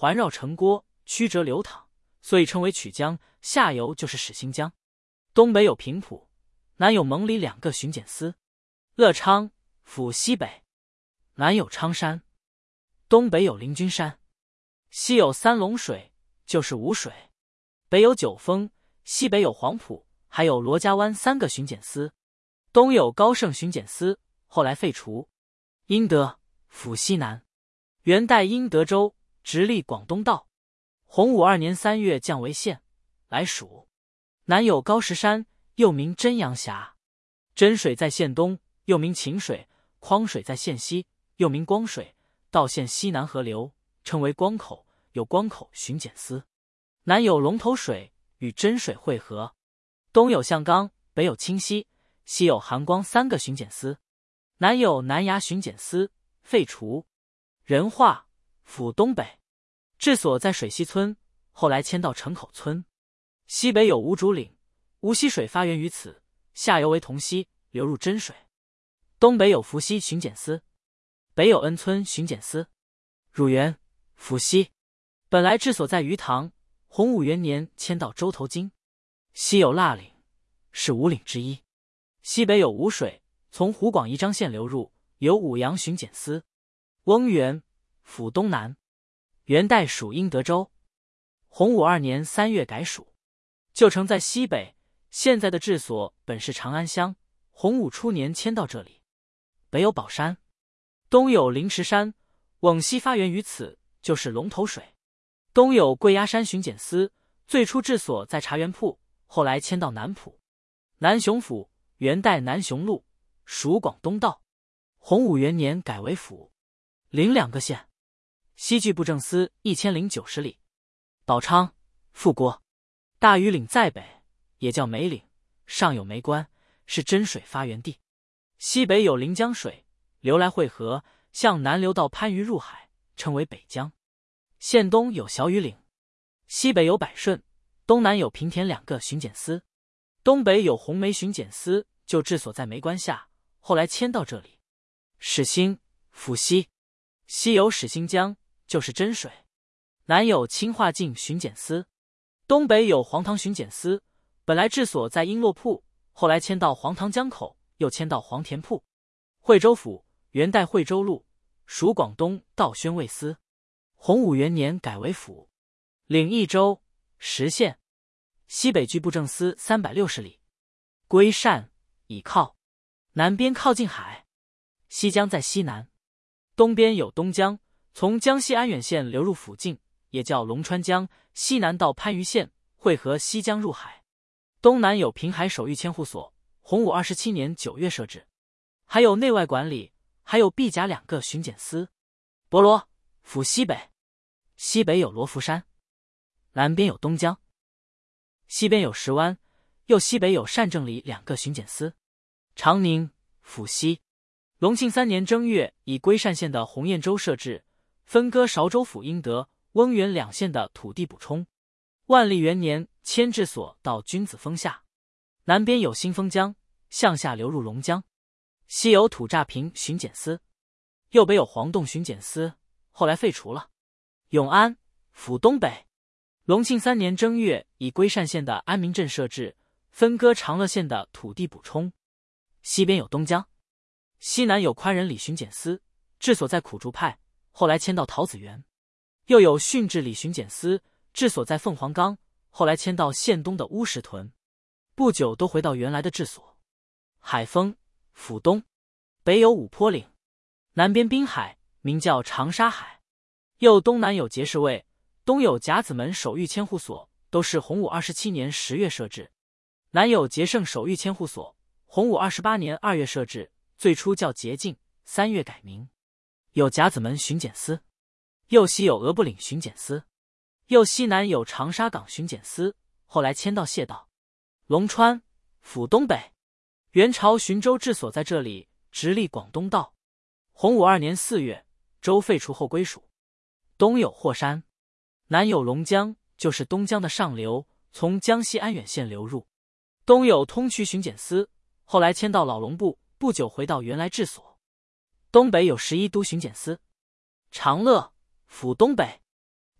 环绕城郭，曲折流淌，所以称为曲江。下游就是始兴江。东北有平埔，南有蒙里两个巡检司，乐昌府西北，南有昌山，东北有灵君山，西有三龙水，就是吴水，北有九峰，西北有黄埔，还有罗家湾三个巡检司。东有高盛巡检司，后来废除。英德府西南，元代英德州，直隶广东道。洪武二年三月降为县，来属。南有高石山，又名真阳峡。真水在县东，又名晴水；匡水在县西，又名光水。到县西南河流，称为光口，有光口巡检司。南有龙头水与真水汇合。东有象冈，北有清溪，西有含光三个巡检司。南有南衙巡检司，废除。仁化府东北，治所在水西村，后来迁到城口村。西北有吴竹岭，吴溪水发源于此，下游为同溪，流入真水。东北有伏溪巡检司，北有恩村巡检司。汝源伏溪，本来治所在鱼塘，洪武元年迁到洲头京。西有腊岭，是五岭之一。西北有吴水，从湖广宜章县流入，有武阳巡检司。翁源府东南，元代属英德州，洪武二年三月改属。旧城在西北，现在的治所本是长安乡，洪武初年迁到这里。北有宝山，东有灵池山，陇西发源于此，就是龙头水。东有桂崖山巡检司，最初治所在茶园铺，后来迁到南浦。南雄府，元代南雄路，属广东道，洪武元年改为府，领两个县。西距布政司一千零九十里。宝昌富国，大余岭在北，也叫梅岭，上有梅关，是真水发源地。西北有临江水，流来汇合，向南流到番禺入海，称为北江。县东有小雨岭，西北有百顺，东南有平田两个巡检司。东北有红梅巡检司，就治所在梅关下，后来迁到这里。始兴府西，西有始兴江，就是真水。南有清化境巡检司。东北有黄塘巡检司，本来治所在璎珞铺，后来迁到黄塘江口，又迁到黄田铺。惠州府，元代惠州路，属广东道宣慰司，洪武元年改为府，领益州、石县。西北距布政司三百六十里。归善倚靠，南边靠近海，西江在西南。东边有东江，从江西安远县流入府境，也叫龙川江，西南到番禺县，汇合西江入海。东南有平海守御千户所，洪武二十七年九月设置，还有内外管理，还有碧甲两个巡检司。博罗府西北，西北有罗浮山，南边有东江，西边有石湾，又西北有单正里两个巡检司。长宁府西，隆庆三年正月以归善县的洪彦州设置，分割韶州府英德、翁源两县的土地补充。万历元年迁治所到君子峰下，南边有新丰江，向下流入龙江。西有土栅坪巡检司，右北有黄洞巡检司，后来废除了。永安府东北，隆庆三年正月以归善县的安民镇设置，分割长乐县的土地补充。西边有东江，西南有宽仁里巡检司，治所在苦竹派，后来迁到桃子园。又有训治里巡检司，治所在凤凰岗，后来迁到县东的乌石屯。不久都回到原来的治所。海丰府东，北有五坡岭，南边滨海，名叫长沙海。又东南有节士卫，东有甲子门守御千户所，都是洪武二十七年十月设置。南有节胜守御千户所，洪武二十八年二月设置，最初叫节境，三月改名。有甲子门巡检司。右西有额布岭巡检司，右西南有长沙港巡检司，后来迁到谢道。龙川府东北，元朝浔州治所在这里，直隶广东道。洪武二年四月，州废除后归属。东有霍山，南有龙江，就是东江的上流，从江西安远县流入。东有通衢巡检司，后来迁到老龙部，不久回到原来治所。东北有十一都巡检司。长乐府东北，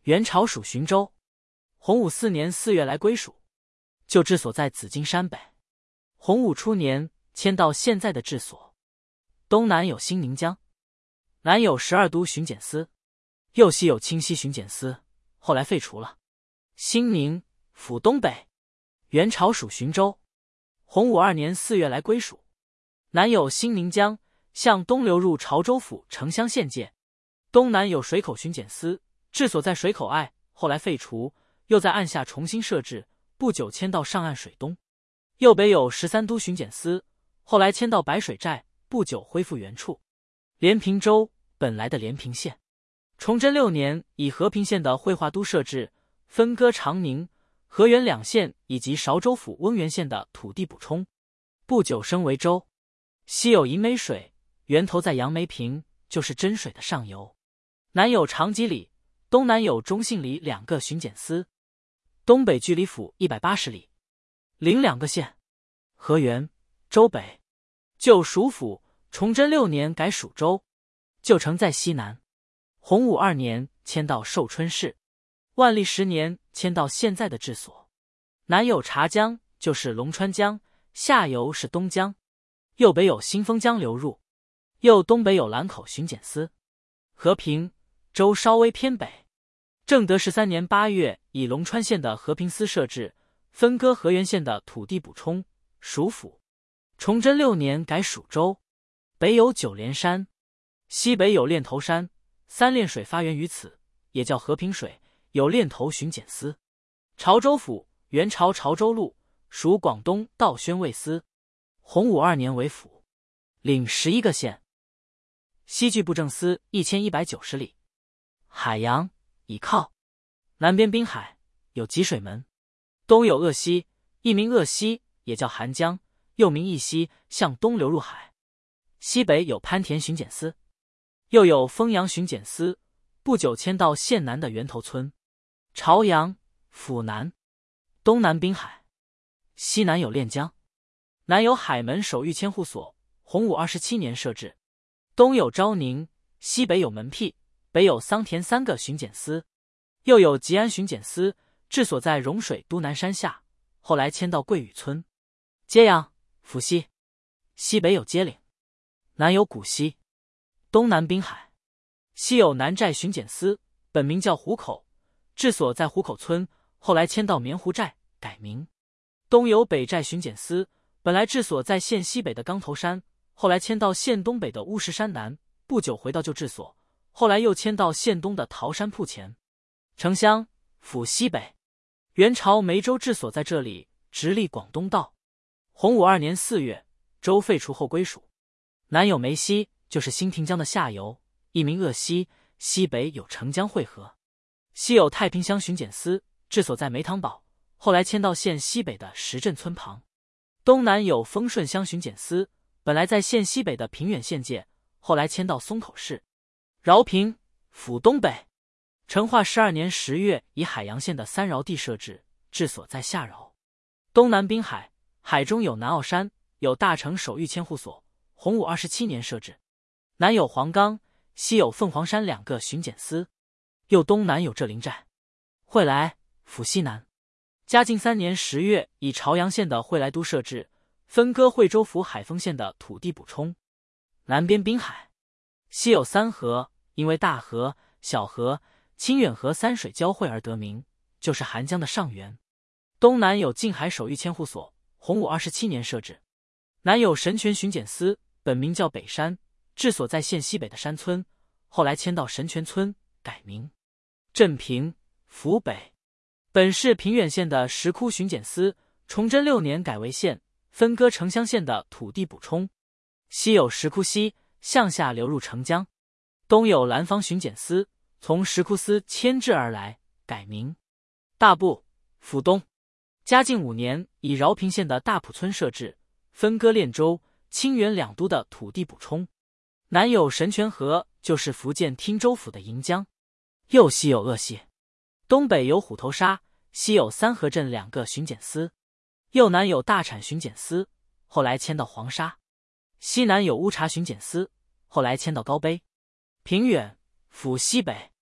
元朝属循州。洪武四年四月来归属，旧治所在紫金山北。洪武初年迁到现在的治所。东南有兴宁江，南有十二都巡检司，右西有清溪巡检司，后来废除了。兴宁府东北。元朝属循州。洪武二年四月来归属。南有兴宁江，向东流入潮州府城乡县界。东南有水口巡检司，治所在水口隘，后来废除，又在岸下重新设置，不久迁到上岸水东。右北有十三都巡检司，后来迁到白水寨，不久恢复原处。连平州本来的连平县。崇祯六年以和平县的绘画都设置，分割长宁、河源两县以及韶州府温源县的土地补充，不久升为州。西有银梅水，源头在杨梅坪，就是真水的上游。南有长吉里，东南有中信里两个巡检司，东北距离府一百八十里，邻两个县。河源、州北。旧属府，崇祯六年改属州。旧城在西南。洪武二年迁到寿春市。万历十年迁到现在的治所。南有察江，就是龙川江，下游是东江。右北有新丰江流入，右东北有兰口巡检司。和平州稍微偏北。正德十三年八月以龙川县的和平司设置，分割河源县的土地补充，属府。崇祯六年改属州。北有九连山，西北有练头山，三练水发源于此，也叫和平水，有练头巡检司。潮州府，元朝潮州路，属广东道宣慰司。洪武二年为府，领十一个县。西距布政司一千一百九十里。海洋倚靠，南边滨海，有吉水门。东有鄂西，一名鄂西，也叫韩江，又名义西，向东流入海。西北有潘田巡检司，又有丰阳巡检司，不久迁到县南的源头村。朝阳府南。东南滨海，西南有练江。南有海门守御千户所，洪武二十七年设置。东有昭宁，西北有门辟，北有桑田三个巡检司，又有吉安巡检司，治所在蓉水都南山下，后来迁到桂屿村。揭阳府西。西北有街岭，南有古溪。东南滨海。西有南寨巡检司，本名叫湖口，治所在湖口村，后来迁到棉湖寨，改名。东有北寨巡检司，本来治所在县西北的冈头山，后来迁到县东北的乌石山南，不久回到旧治所，后来又迁到县东的桃山铺前。城乡府西北。元朝梅州治所在这里，直隶广东道。洪武二年四月，州废除后归属。南有梅溪，就是新亭江的下游，一名鄂溪，西北有澄江汇合。西有太平乡巡检司，治所在梅塘堡，后来迁到县西北的石镇村旁。东南有丰顺乡巡检司，本来在县西北的平远县界，后来迁到松口市。饶平府东北。成化十二年十月以海洋县的三饶地设置，治所在下饶。东南滨海，海中有南澳山，有大城守御千户所，洪武二十七年设置。南有黄冈，西有凤凰山两个巡检司，右东南有浙林寨。惠来府西南。嘉靖三年十月以朝阳县的惠来都设置，分割惠州府海丰县的土地补充。南边滨海。西有三河，因为大河、小河、清远河三水交汇而得名，就是韩江的上源。东南有静海守御千户所，洪武二十七年设置。南有神泉巡检司，本名叫北山，治所在县西北的山村，后来迁到神泉村，改名。镇平府北。本是平远县的石窟巡检司，崇祯六年改为县，分割城乡县的土地补充。西有石窟溪，向下流入澄江。东有兰芳巡检司，从石窟司迁至而来，改名。大埔府东。嘉靖五年以饶平县的大埔村设置，分割练州、清远两都的土地补充。南有神泉河，就是福建汀州府的盈江。右西有鄂溪。东北有虎头沙，西有三河镇两个巡检司。右南有大产巡检司，后来迁到黄沙。西南有乌察巡检司，后来迁到高碑。平远府西北。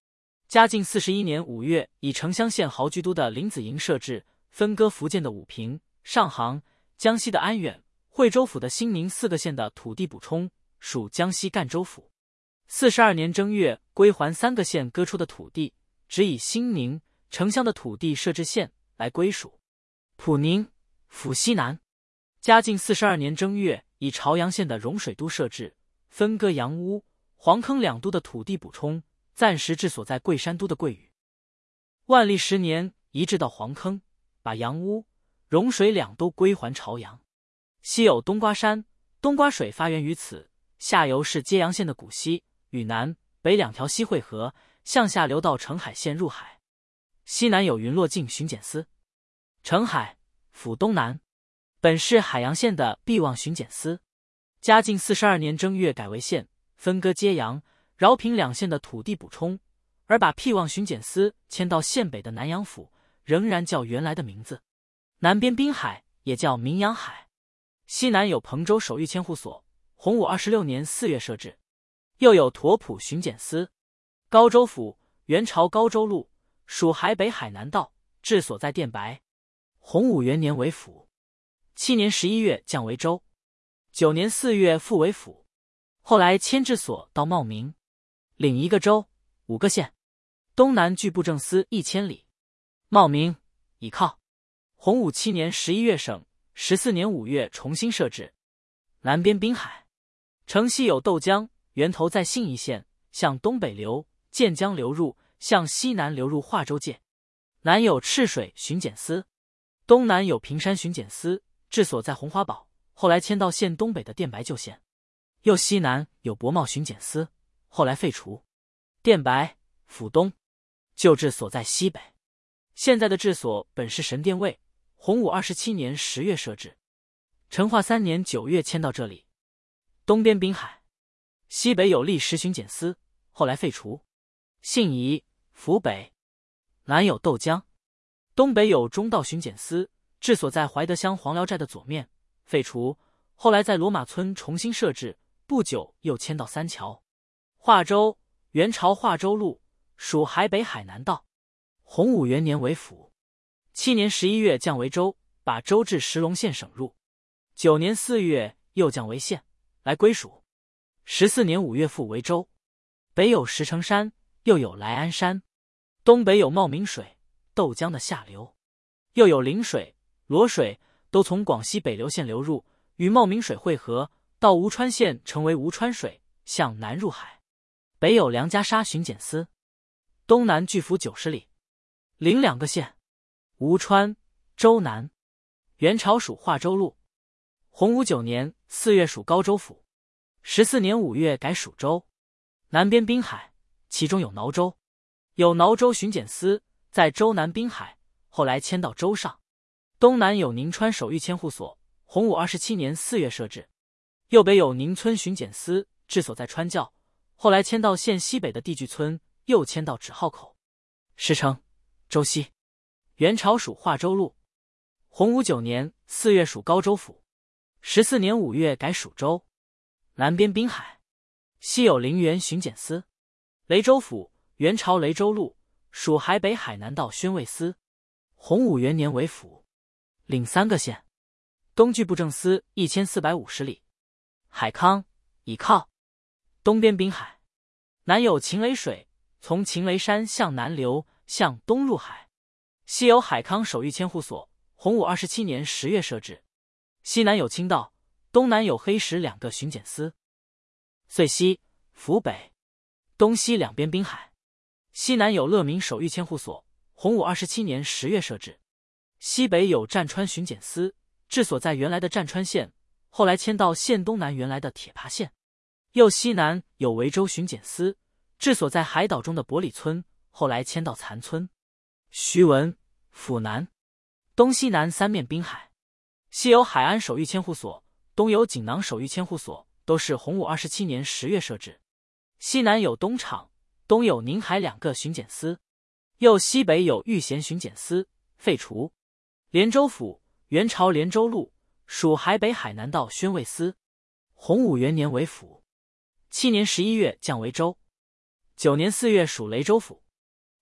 嘉靖四十一年五月，以城乡县豪居都的林子营设置，分割福建的武平、上杭、江西的安远、惠州府的兴宁四个县的土地补充，属江西赣州府。四十二年正月，归还三个县割出的土地，只以兴宁、城乡的土地设置县来归属。普宁府西南。嘉靖四十二年正月，以朝阳县的融水都设置，分割杨屋、黄坑两都的土地补充，暂时治所在桂山都的桂屿。万历十年，移治到黄坑，把杨屋、融水两都归还朝阳。西有冬瓜山，冬瓜水发源于此，下游是揭阳县的古溪，与南北两条溪汇合，向下流到澄海县入海。西南有云落境巡检司。澄海府东南，本是海阳县的毕望巡检司。嘉靖四十二年正月改为县，分割揭阳、饶平两县的土地补充，而把毕望巡检司迁到县北的南阳府，仍然叫原来的名字。南边滨海也叫明阳海。西南有彭州守御千户所，洪武二十六年四月设置。又有沱浦巡检司。高州府，元朝高州路，属海北海南道，治所在电白。洪武元年为府，七年十一月降为州，九年四月复为府，后来迁治所到茂名，领一个州，五个县，东南距布政司一千里。茂名倚靠。洪武七年十一月省，十四年五月重新设置。南边滨海，城西有豆江，源头在信义县，向东北流，建江流入，向西南流入化州界。南有赤水巡检司。东南有平山巡检司，治所在红花堡，后来迁到县东北的电白旧县。又西南有博茂巡检司，后来废除。电白府东，旧治所在西北。现在的治所本是神殿卫，洪武二十七年十月设置，成化三年九月迁到这里。东边滨海，西北有历石巡检司，后来废除。信宜府北。南有豆江。东北有中道巡检司，治所在怀德乡黄寮寨的左面，废除，后来在罗马村重新设置，不久又迁到三桥。化州，元朝化州路，属海北海南道。洪武元年为府，七年十一月降为州，把州治石龙县省入。九年四月又降为县，来归属。十四年五月复为州。北有石城山，又有来安山。东北有茂名水，豆江的下流，又有陵水、罗水，都从广西北流县流入，与茂名水汇合，到吴川县成为吴川水，向南入海。北有梁家沙巡检司。东南距府九十里，领两个县，吴川、州南。元朝属化州路。洪武九年四月属高州府，十四年五月改属州。南边滨海，其中有挠州，有挠州巡检司，在州南滨海，后来迁到州上。东南有宁川守御千户所，洪武二十七年四月设置。右北有宁村巡检司，治所在川教，后来迁到县西北的地聚村，又迁到指号口。时称州西。元朝属化州路。洪武九年四月属高州府，十四年五月改属州。南边滨海，西有陵园巡检司。雷州府，元朝雷州路，属海北海南道宣慰司。洪武元年为府，领三个县，东距布政司一千四百五十里。海康倚靠。东边滨海，南有秦雷水，从秦雷山向南流，向东入海。西有海康守御千户所，洪武二十七年十月设置。西南有清道，东南有黑石两个巡检司。遂西、府北、东西两边滨海。西南有乐民守御千户所，洪武二十七年十月设置。西北有占川巡检司，治所在原来的占川县，后来迁到县东南原来的铁耙县。右西南有维州巡检司，治所在海岛中的伯里村，后来迁到残村。徐闻府南。东西南三面滨海。西有海安守御千户所，东有锦囊守御千户所，都是洪武二十七年十月设置。西南有东厂，东有宁海两个巡检司。右西北有玉贤巡检司，废除。连州府，元朝连州路，属海北海南道宣慰司。洪武元年为府，七年十一月降为州。九年四月属雷州府。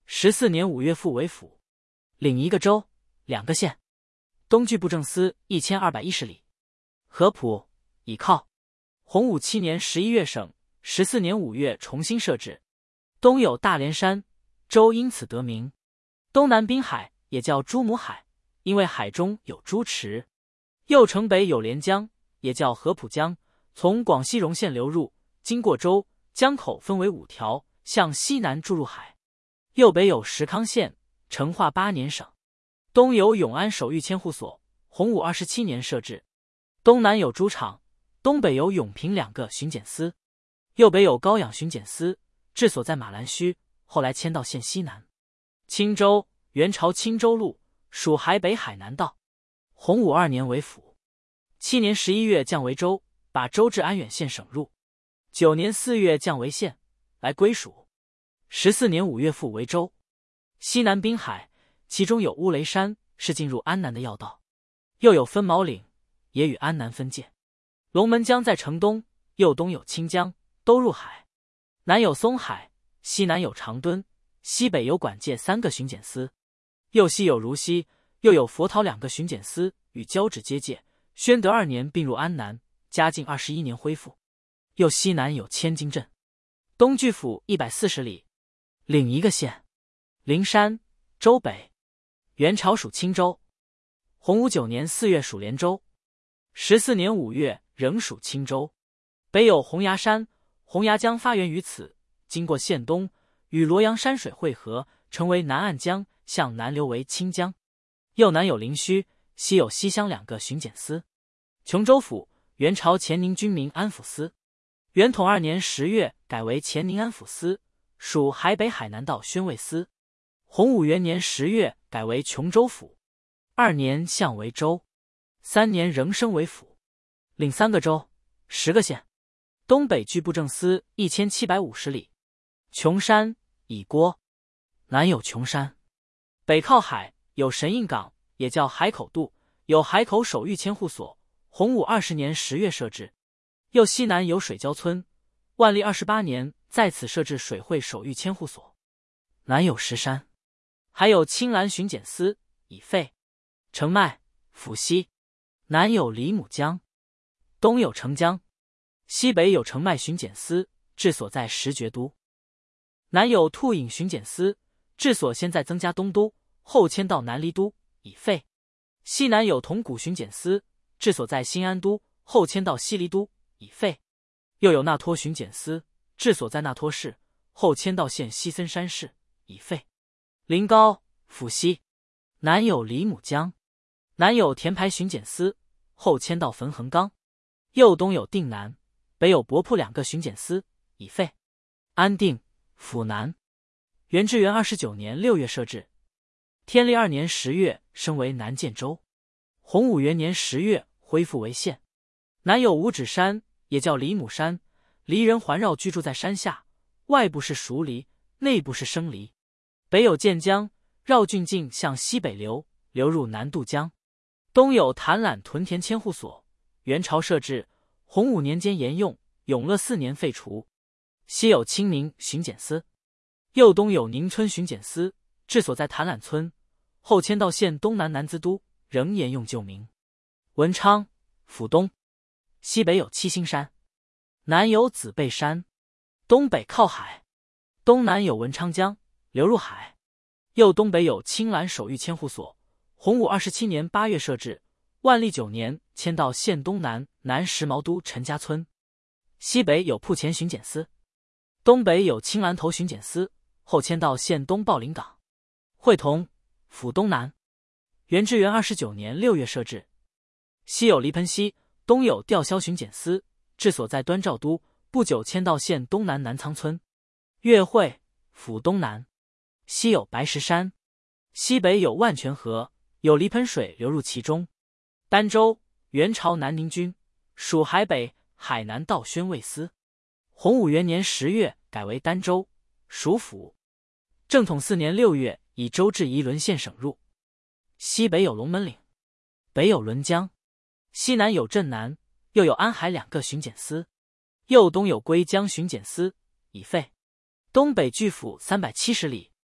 十四年五月复为府，领一个州，两个县。东距布政司一千二百一十里。合浦已靠。洪武七年十一月省，十四年五月重新设置。东有大连山，州因此得名。东南滨海，也叫朱母海，因为海中有朱池。右城北有连江，也叫合浦江，从广西容县流入，经过州，江口分为五条，向西南注入海。右北有石康县，成化八年省。东有永安守御千户所，洪武二十七年设置。东南有猪场，东北有永平两个巡检司。右北有高阳巡检司，治所在马兰圩，后来迁到县西南。青州，元朝青州路，属海北海南道。洪武二年为府。七年十一月降为州，把州治安远县省入。九年四月降为县，来归属。十四年五月复为州。西南滨海，其中有乌雷山，是进入安南的要道。又有分毛岭，也与安南分界。龙门江在城东，右东有清江，都入海。南有松海，西南有长墩，西北有管界三个巡检司。右西有如溪，又有佛桃两个巡检司，与交趾接界。宣德二年并入安南，嘉靖二十一年恢复。右西南有千金镇。东距府一百四十里，领一个县。灵山，州北。元朝属青州。洪武九年四月属连州。十四年五月仍属青州。北有洪崖山，洪崖江发源于此，经过县东，与罗阳山水汇合，成为南岸江，向南流为清江。右南有灵虚，西有西乡两个巡检司。琼州府，元朝乾宁军民安抚司。元统二年十月改为乾宁安抚司，属海北海南道宣慰司。洪武元年十月改为琼州府。二年相为州。三年仍升为府，领三个州，十个县。东北距布政司一千七百五十里。琼山以郭。南有琼山。北靠海，有神印港，也叫海口渡，有海口守御千户所。洪武二十年十月设置。右西南有水交村，万历二十八年在此设置水会守御千户所。南有石山，还有青兰巡检司，已废。澄迈，府西。南有李母江，东有澄江，西北有澄迈巡检司，治所在石觉都。南有兔隐巡检司，治所先在增加东都，后迁到南离都，已废。西南有铜鼓巡检司，治所在新安都，后迁到西离都，已废。又有那托巡检司，治所在那托市，后迁到县西森山市，已废。临高，府西。南有李母江，南有田牌巡检司，后迁到汾衡冈。右东有定南，北有博铺两个巡检司，已废。安定，府南。元至元二十九年六月设置。天历二年十月升为南建州。洪武元年十月恢复为县。南有五指山，也叫李母山，离人环绕居住在山下，外部是熟梨，内部是生梨。北有建江，绕郡境向西北流，流入南渡江。东有潭览屯田千户所，元朝设置，洪武年间沿用，永乐四年废除。西有清宁巡检司。右东有宁村巡检司，治所在潭览村，后迁到县东南南资都，仍沿用旧名。文昌，府东。西北有七星山，南有紫背山，东北靠海。东南有文昌江，流入海。右东北有青兰守御千户所，洪武二十七年八月设置，万历九年迁到县东南南石毛都陈家村。西北有铺前巡检司。东北有青兰头巡检司，后迁到县东报临港。会同，府东南。元至元二十九年六月设置。西有黎盆溪，东有吊销巡检司，治所在端照都，不久迁到县东南南仓村。岳会，府东南。西有白石山。西北有万泉河，有黎盆水流入其中。儋州，元朝南宁军，属海北海南道宣慰司。洪武元年十月改为儋州，属府。正统四年六月以州治宜伦县省入。西北有龙门岭，北有伦江，西南有镇南，又有安海两个巡检司。右东有归江巡检司，已废。东北距府三百七十里。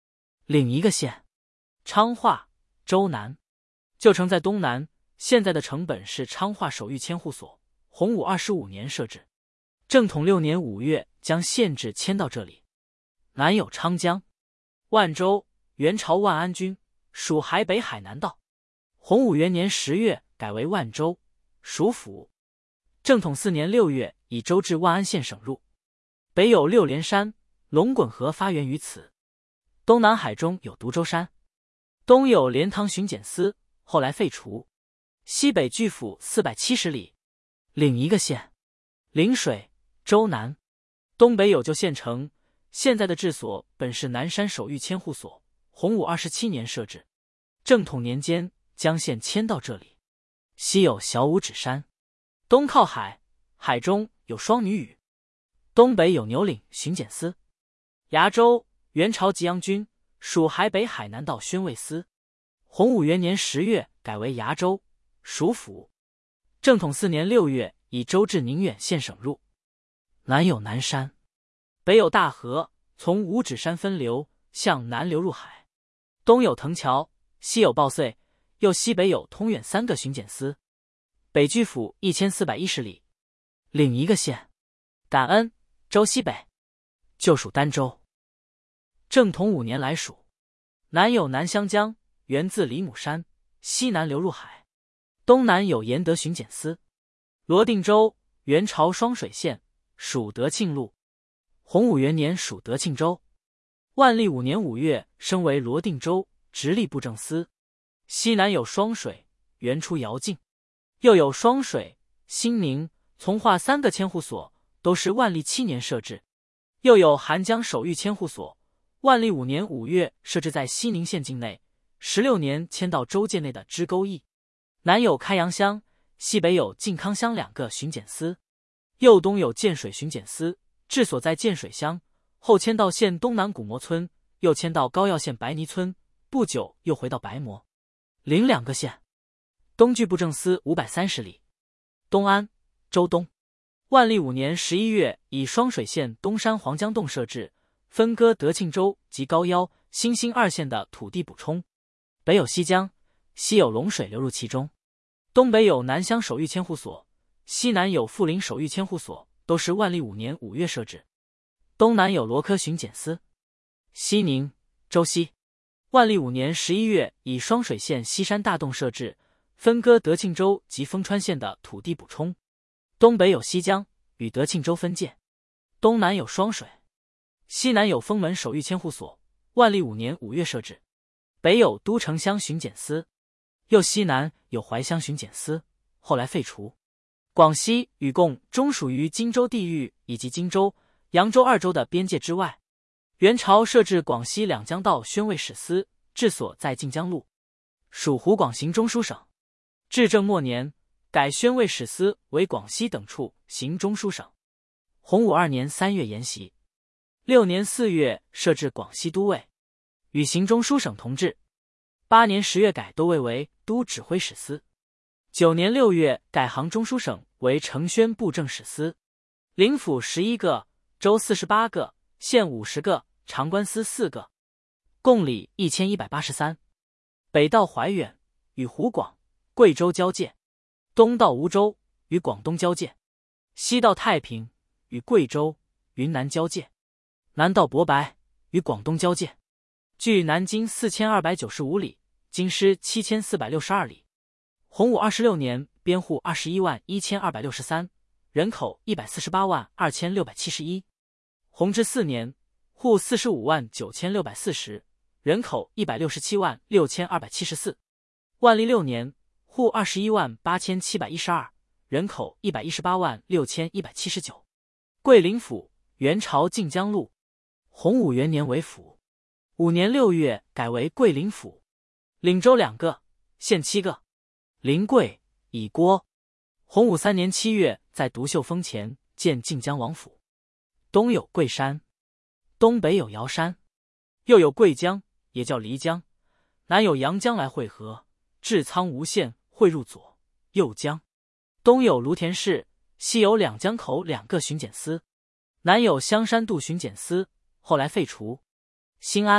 另一个县。昌化，州南。旧城在东南，现在的城本是昌化守御千户所，洪武二十五年设置。正统六年五月将县治迁到这里。南有昌江。万州，元朝万安郡，属海北海南道。洪武元年十月改为万州，属府。正统四年六月以州至万安县省入。北有六连山，龙滚河发源于此。东南海中有独洲山。东有莲塘巡检司，后来废除。西北距府四百七十里。另一个县。临水，州南。东北有旧县城，现在的治所本是南山守御千户所，洪武二十七年设置。正统年间将县迁到这里。西有小五指山。东靠海，海中有双女屿。东北有牛岭巡检司。崖州，元朝吉阳郡，属海北海南道宣慰司。洪武元年十月改为崖州，属府。正统四年六月以州至宁远县省入。南有南山。北有大河，从五指山分流，向南流入海。东有藤桥，西有报遂，右西北有通远三个巡检司。北距府一千四百一十里。另一个县。感恩，州西北。旧属儋州。正统五年来属。南有南湘江，源自李母山，西南流入海。东南有延德巡检司。罗定州，元朝双水县，属德庆路。洪武元年属德庆州。万历五年五月升为罗定州直隶布政司。西南有双水，原出姚境。又有双水、兴宁、从化三个千户所，都是万历七年设置。又有韩江守御千户所，万历五年五月设置在西宁县境内，十六年迁到州界内的支沟驿。南有开阳乡，西北有靖康乡两个巡检司。右东有建水巡检司，治所在建水乡，后迁到县东南古磨村，又迁到高要县白泥村，不久又回到白磨。另两个县。东距布政司五百三十里。东安，州东。万历五年十一月以双水县东山黄江洞设置，分割德庆州及高要、新兴二县的土地补充。北有西江，西有龙水流入其中。东北有南乡守御千户所，西南有富林守御千户所，都是万历五年五月设置。东南有罗科巡检司。西宁，州西。万历五年十一月以双水县西山大洞设置，分割德庆州及丰川县的土地补充。东北有西江，与德庆州分界。东南有双水。西南有封门守御千户所，万历五年五月设置。北有都城乡巡检司。右西南有怀乡巡检司，后来废除。广西与贡中属于荆州地域以及荆州、扬州二州的边界之外。元朝设置广西两江道宣慰使司，治所在晋江路，属湖广行中书省。至正末年改宣慰使司为广西等处行中书省。洪武二年三月沿袭。六年四月设置广西都尉，与行中书省同治。八年十月改都尉为都指挥使司。九年六月改杭中书省为承宣布政使司。领府十一个，州四十八个，县五十个，长官司四个，共里一千一百八十三。北到怀远，与湖广、贵州交界；东到梧州，与广东交界；西到太平，与贵州、云南交界；南到博白，与广东交界。距南京四千二百九十五里，京师七千四百六十二里。洪武二十六年编户二十一万一千二百六十三，人口一百四十八万二千六百七十一。弘治四年户四十五万九千六百四十，人口一百六十七万六千二百七十四。万历六年户二十一万八千七百一十二，人口一百一十八万六千一百七十九。桂林府，元朝晋江路。洪武元年为府。五年六月改为桂林府。领州两个，县七个。临桂、以郭。洪武三年七月在独秀峰前建晋江王府。东有桂山，东北有瑶山，又有桂江，也叫漓江，南有阳江来汇合，至苍梧县汇入左、右江。东有芦田市，西有两江口两个巡检司，南有香山渡巡检司，后来废除。新安，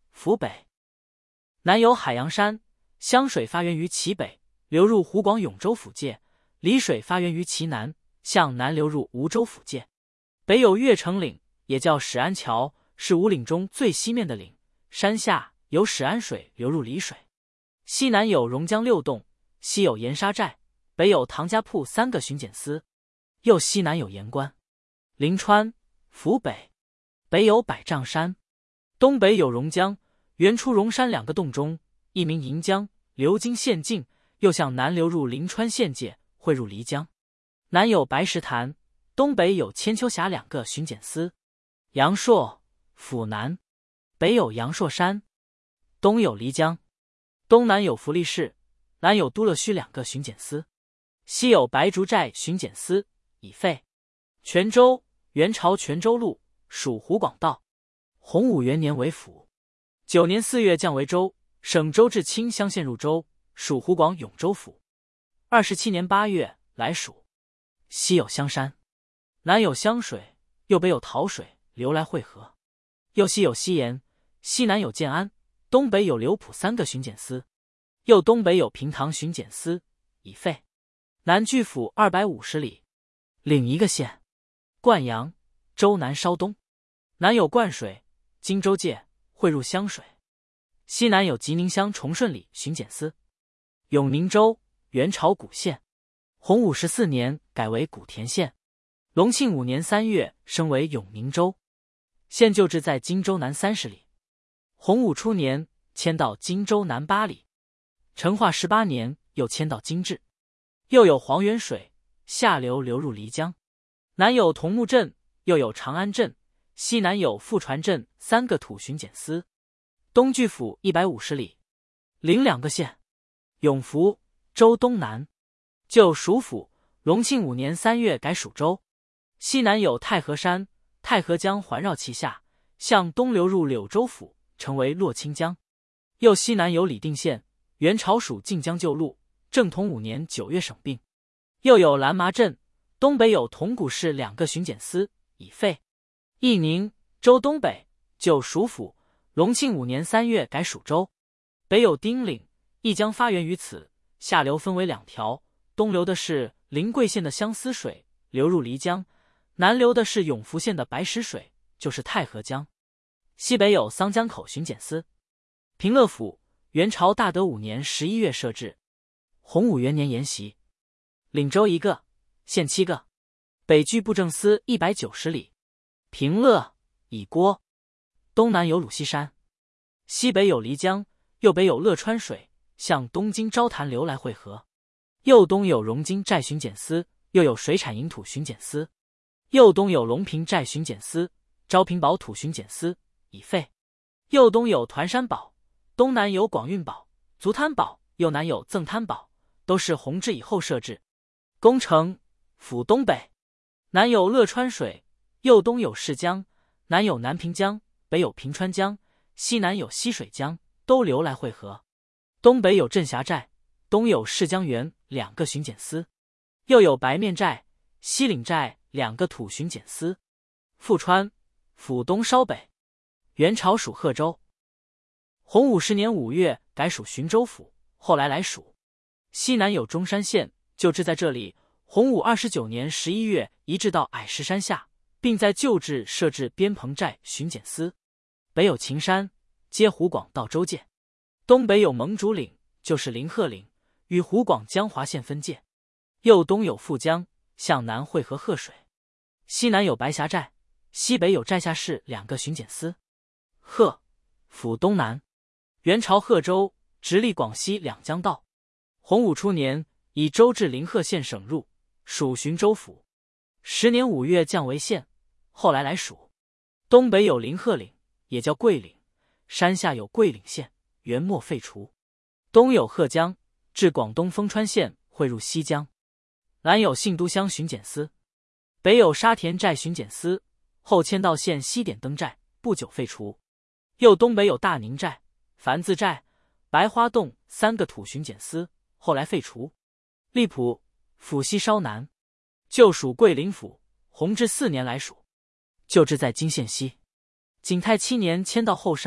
府北。南有海洋山，湘水发源于其北，流入湖广永州府界；澧水发源于其南，向南流入梧州府界。北有越城岭，也叫始安桥，是五岭中最西面的岭，山下有始安水流入澧水。西南有榕江六洞，西有盐沙寨，北有唐家铺三个巡检司，右西南有盐关。临川、府北。北有百丈山，东北有榕江，源出榕山两个洞中，一名银江，流经县境，又向南流入临川县界，汇入漓江。南有白石潭，东北有千秋峡两个巡检司。阳朔、府南。北有阳朔山，东有漓江。东南有福利市，南有都乐区两个巡检司。西有白竹寨巡检司，已废。泉州，元朝泉州路，属湖广道。洪武元年为府。九年四月降为州，省州至清乡县入州，属湖广永州府。二十七年八月来属。西有香山，南有湘水，右北有桃水流来汇合。右西有西岩，西南有建安，东北有刘浦三个巡检司。右东北有平塘巡检司，已废。南距府二百五十里，另一个县。灌阳，州南稍东。南有灌水，荆州界，汇入湘水。西南有吉宁乡崇顺里巡检司。永宁州，元朝古县。洪武十四年改为古田县。隆庆五年三月升为永宁州。县旧治在荆州南三十里。洪武初年迁到荆州南八里。成化十八年又迁到荆治。又有黄源水，下流流入漓江。南有桐木镇，又有长安镇，西南有富船镇三个土巡检司。东距府一百五十里，邻两个县。永福，州东南。旧属府，隆庆五年三月改属州。西南有太和山，太和江环绕其下，向东流入柳州府，成为洛清江。右西南有李定县，元朝属晋江旧路，正统五年九月省并。又有蓝麻镇，东北有铜鼓市两个巡检司，已废。义宁，州东北，旧属府，隆庆五年三月改属州。北有丁岭，一江发源于此，下流分为两条，东流的是临桂县的相思水，流入漓江；南流的是永福县的白石水，就是太和江。西北有桑江口巡检司。平乐府，元朝大德五年十一月设置，洪武元年沿袭。领州一个，县七个。北距布政司一百九十里。平乐、乙郭。东南有鲁西山，西北有漓江，右北有乐川水，向东京昭潭流来汇合。右东有荣金寨巡检司，又有水产营土巡检司。右东有龙平寨巡检司，昭平堡土巡检司，已废。右东有团山堡，东南有广运堡、足滩堡，右南有赠滩堡，都是弘治以后设置。宫城，府东北。南有乐川水，右东有市江，南有南平江，北有平川江，西南有溪水江，都流来汇合。东北有镇峡寨，东有市江园两个巡检司，又有白面寨、西岭寨两个土巡检司。富川，府东稍北。元朝属贺州。洪武十年五月改属浔州府，后来来属。西南有中山县，旧治在这里。洪武二十九年十一月移至到矮石山下，并在旧治设置边棚寨巡检司。北有秦山，接湖广到州界。东北有蒙主岭，就是临鹤岭，与湖广江华县分界。右东有富江，向南汇合鹤水。西南有白峡寨，西北有寨下市两个巡检司。鹤，府东南。元朝贺州直隶广西两江道。洪武初年以州治临鹤县省入，属浔州府。十年五月降为县，后来来属。东北有临鹤岭，也叫桂岭，山下有桂岭县，元末废除。东有鹤江，至广东丰川县，汇入西江。南有信都乡巡检司。北有沙田寨巡检司，后迁到县西点灯寨，不久废除。右东北有大宁寨、樊子寨、白花洞三个土巡检司，后来废除。荔浦，府西稍南，旧属桂林府，弘治四年来属，旧治在金县西。景泰七年迁到后山，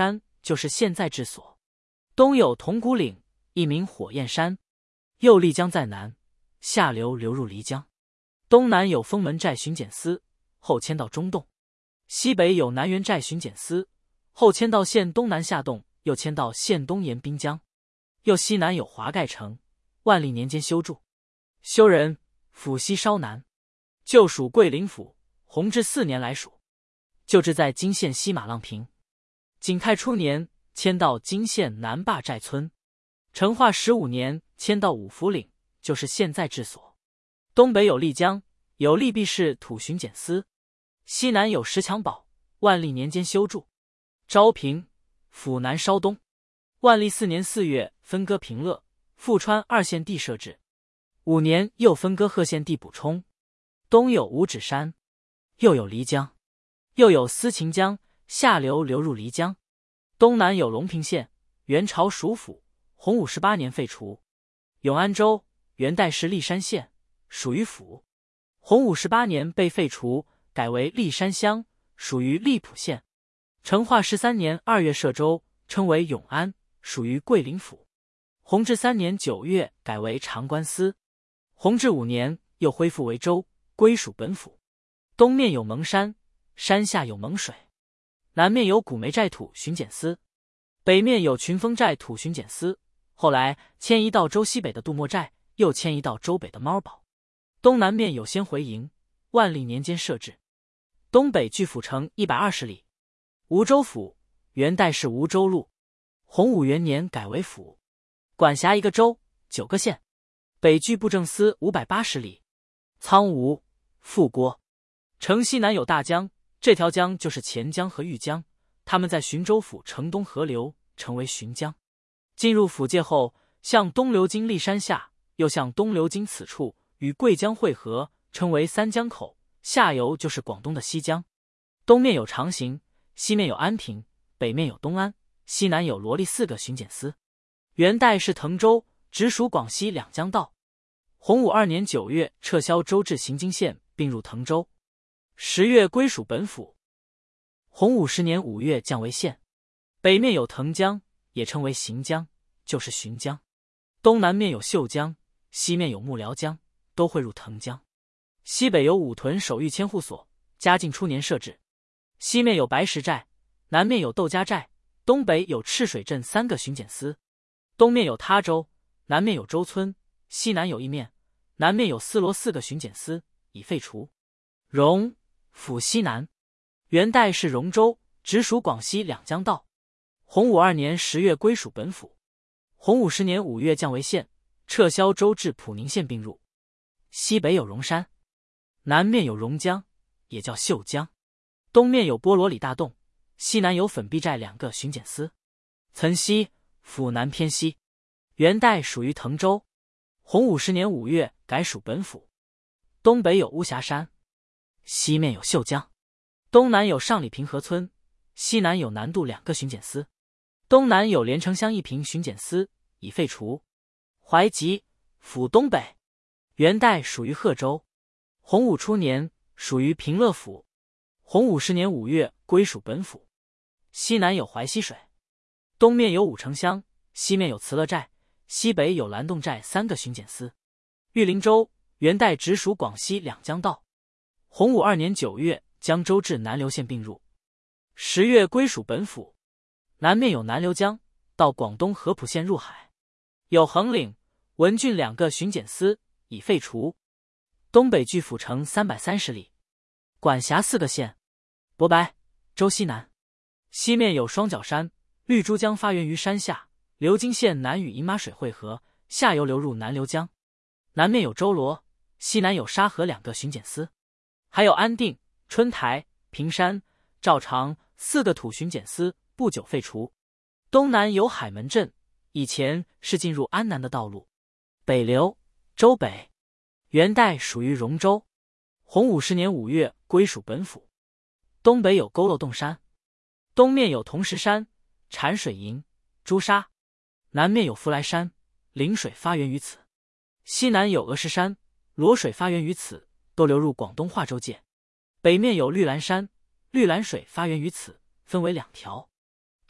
就是现在治所。东有铜鼓岭，一名火焰山，右丽江在南，下流流入漓江。东南有封门寨巡检司，后迁到中洞；西北有南园寨巡检司，后迁到县东南下洞，又迁到县东沿滨江。右西南有华盖城，万历年间修筑。修人，府西稍南，旧属桂林府。弘治四年来属，旧治在今县西马浪坪。景泰初年迁到今县南坝寨村。成化十五年迁到五福岭，就是现在治所。东北有丽江，有利弊市土巡检司；西南有石墙堡，万历年间修筑。昭平，府南稍东。万历四年四月分割平乐、富川二县地设置，五年又分割贺县地补充。东有五指山，又有漓江，又有思秦江，下流流入漓江。东南有隆平县，元朝属府，洪武十八年废除。永安州，元代是历山县，属于府，洪武十八年被废除，改为历山乡，属于荔浦县。成化十三年二月设州，称为永安，属于桂林府。弘治三年九月改为长官司。弘治五年又恢复为州，归属本府。东面有蒙山，山下有蒙水。南面有古梅寨土巡检司，北面有群峰寨土巡检司。后来迁移到州西北的杜默寨，又迁移到州北的猫堡。东南面有先回营，万历年间设置。东北距府城一百二十里。梧州府，元代是梧州路，洪武元年改为府，管辖一个州、九个县。北距布政司五百八十里。苍梧、富郭。城西南有大江，这条江就是钱江和玉江，他们在浔州府城东河流，成为浔江。进入府界后，向东流经历山下，又向东流经此处，与桂江汇合，称为三江口，下游就是广东的西江。东面有长行，西面有安平，北面有东安，西南有罗利四个巡检司。元代是滕州，直属广西两江道。洪武二年九月撤销州治行经县，并入滕州。十月归属本府。洪武十年五月降为县。北面有腾江，也称为行江，就是浔江。东南面有秀江，西面有幕僚江，都汇入腾江。西北有五屯守御千户所，嘉靖初年设置。西面有白石寨，南面有窦家寨，东北有赤水镇三个巡检司。东面有他州，南面有周村，西南有一面，南面有思罗四个巡检司，已废除。荣，府西南。元代是荣州，直属广西两江道。洪武二年十月归属本府。洪武十年五月降为县，撤销州治普宁县并入。西北有荣山，南面有荣江，也叫秀江。东面有波罗里大洞，西南有粉壁寨两个巡检司。岑溪，府南偏西。元代属于滕州。洪武十年五月改属本府。东北有巫峡山，西面有秀江。东南有上里平河村，西南有南渡两个巡检司。东南有连城乡一平巡检司，已废除。怀集，府东北。元代属于贺州。洪武初年属于平乐府。洪武十年五月归属本府。西南有淮西水。东面有武城乡，西面有慈乐寨，西北有蓝洞寨三个巡检司。玉林州，元代直属广西两江道。洪武二年九月将州治南流县并入。十月归属本府。南面有南流江，到广东合浦县入海。有横岭、文俊两个巡检司，已废除。东北距府城三百三十里，管辖四个县。博白，州西南。西面有双角山，绿珠江发源于山下，流经县南与饮马水汇合，下游流入南流江。南面有周罗，西南有沙河两个巡检司。还有安定、春台、平山、赵长四个土巡检司，不久废除。东南有海门镇，以前是进入安南的道路。北流，州北。元代属于荣州。洪武十年五月归属本府。东北有佝偻洞山，东面有铜石山、产水营、朱砂，南面有福来山，灵水发源于此。西南有鹅石山，罗水发源于此，都流入广东化州界。北面有绿兰山，绿兰水发源于此，分为两条。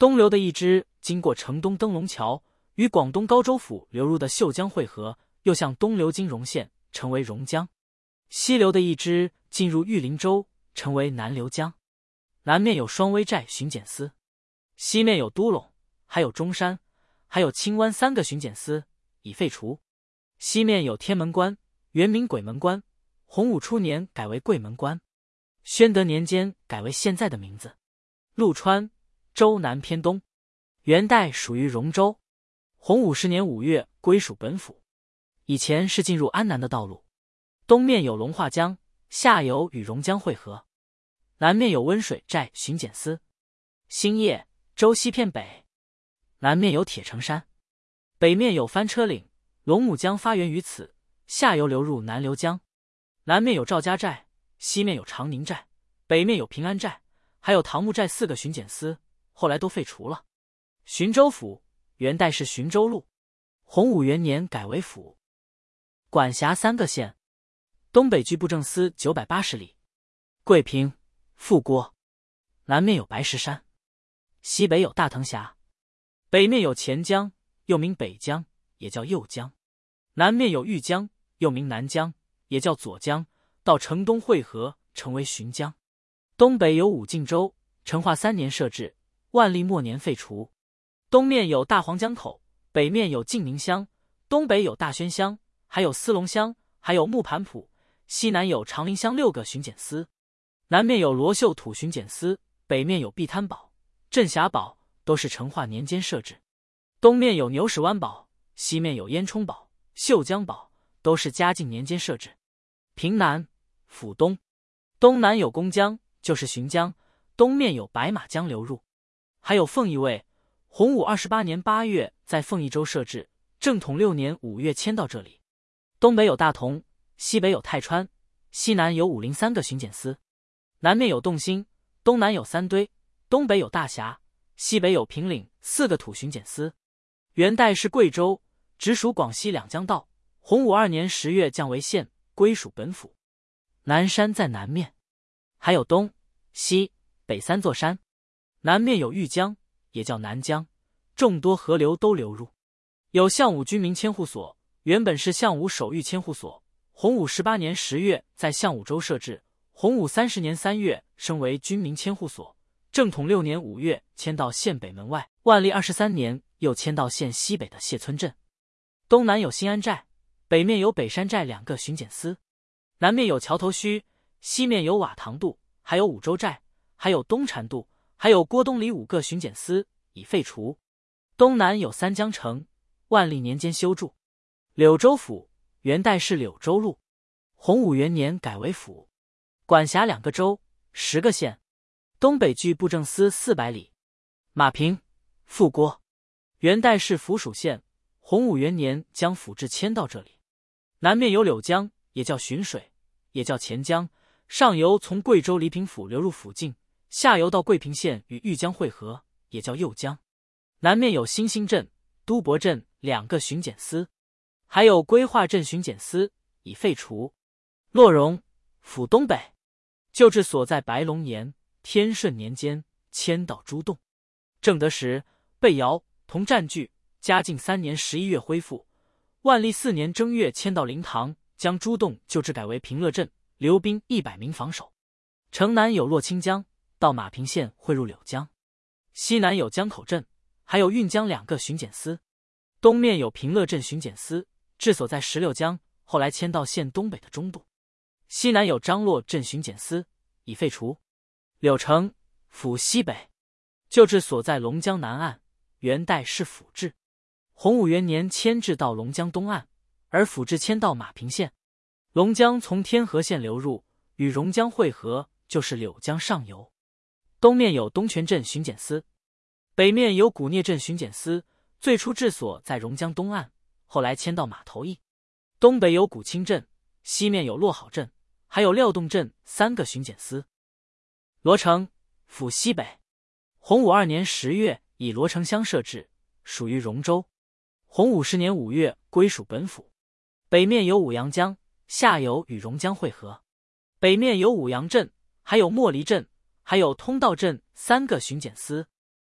东流的一支经过城东灯笼桥，与广东高州府流入的秀江汇合，又向东流经荣县，成为荣江。西流的一支进入玉林州，成为南流江。南面有双威寨巡检司，西面有都陇，还有中山，还有青湾三个巡检司，已废除。西面有天门关，原名鬼门关，洪武初年改为桂门关，宣德年间改为现在的名字。陆川，州南偏东，元代属于荣州。洪武十年五月归属本府，以前是进入安南的道路。东面有龙化江，下游与榕江汇合。南面有温水寨巡检司，兴业，州西偏北。南面有铁城山，北面有翻车岭，龙母江发源于此，下游流入南流江。南面有赵家寨，西面有长宁寨，北面有平安寨，还有唐木寨四个巡检司，后来都废除了。浔州府，元代是浔州路，洪武元年改为府，管辖三个县。东北距布政司九百八十里，桂平、富郭。南面有白石山，西北有大藤峡，北面有钱江，又名北江，也叫右江。南面有玉江，又名南江，也叫左江，到城东汇合，成为浔江。东北有武进州，成化三年设置，万历末年废除。东面有大黄江口，北面有晋宁乡，东北有大宣乡，还有思龙乡，还有木盘浦，西南有长林乡六个巡检司。南面有罗秀土巡检司，北面有碧滩堡、镇峡堡，都是成化年间设置。东面有牛屎湾堡，西面有烟冲堡、秀江堡，都是嘉靖年间设置。平南、府东，东南有公江，就是浔江，东面有白马江流入。还有凤邑卫，洪武二十八年八月在凤邑州设置，正统六年五月迁到这里。东北有大同，西北有泰川，西南有武陵三个巡检司。南面有洞兴，东南有三堆，东北有大峡，西北有平岭四个土巡检司。元代是贵州，直属广西两江道。洪武二年十月降为县，归属本府。南山在南面，还有东、西、北三座山。南面有玉江，也叫南江，众多河流都流入。有项武军民千户所，原本是项武守御千户所。洪武十八年十月在项武州设置，洪武三十年三月升为军民千户所，正统六年五月迁到县北门外，万历二十三年又迁到县西北的谢村镇。东南有新安寨，北面有北山寨两个巡检司。南面有桥头墟，西面有瓦塘渡，还有五洲寨，还有东禅渡，还有郭东里五个巡检司，已废除。东南有三江城，万历年间修筑。柳州府，元代是柳州路，洪武元年改为府，管辖两个州，十个县。东北距布政司四百里。马平、富郭，元代是府属县，洪武元年将府治迁到这里。南面有柳江，也叫浔水，也叫钱江，上游从贵州黎平府流入府境，下游到桂平县与玉江汇合，也叫右江。南面有新兴镇、都柏镇两个巡检司，还有规划镇巡检司，已废除。洛荣，府东北，旧治所在白龙年、天顺年间迁到朱洞。正德时被姚、同占据，嘉靖三年十一月恢复。万历四年正月迁到灵堂，将朱洞旧治改为平乐镇，留兵一百名防守。城南有洛清江，到马平县汇入柳江。西南有江口镇，还有运江两个巡检司。东面有平乐镇巡检司，治所在石榴江，后来迁到县东北的中部。西南有张洛镇巡检司，已废除。柳城，府西北，旧治所在龙江南岸，元代是府治。洪武元年迁至到龙江东岸，而府治迁到马平县。龙江从天河县流入，与榕江汇合，就是柳江上游。东面有东泉镇巡检司，北面有古聂镇巡检司，最初治所在榕江东岸，后来迁到马头驿。东北有古清镇，西面有洛好镇，还有廖洞镇三个巡检司。罗城，府西北，洪武二年十月以罗城乡设置，属于荣州。洪武十年五月归属本府。北面有五阳江，下游与榕江汇合。北面有五阳镇，还有莫离镇，还有通道镇三个巡检司。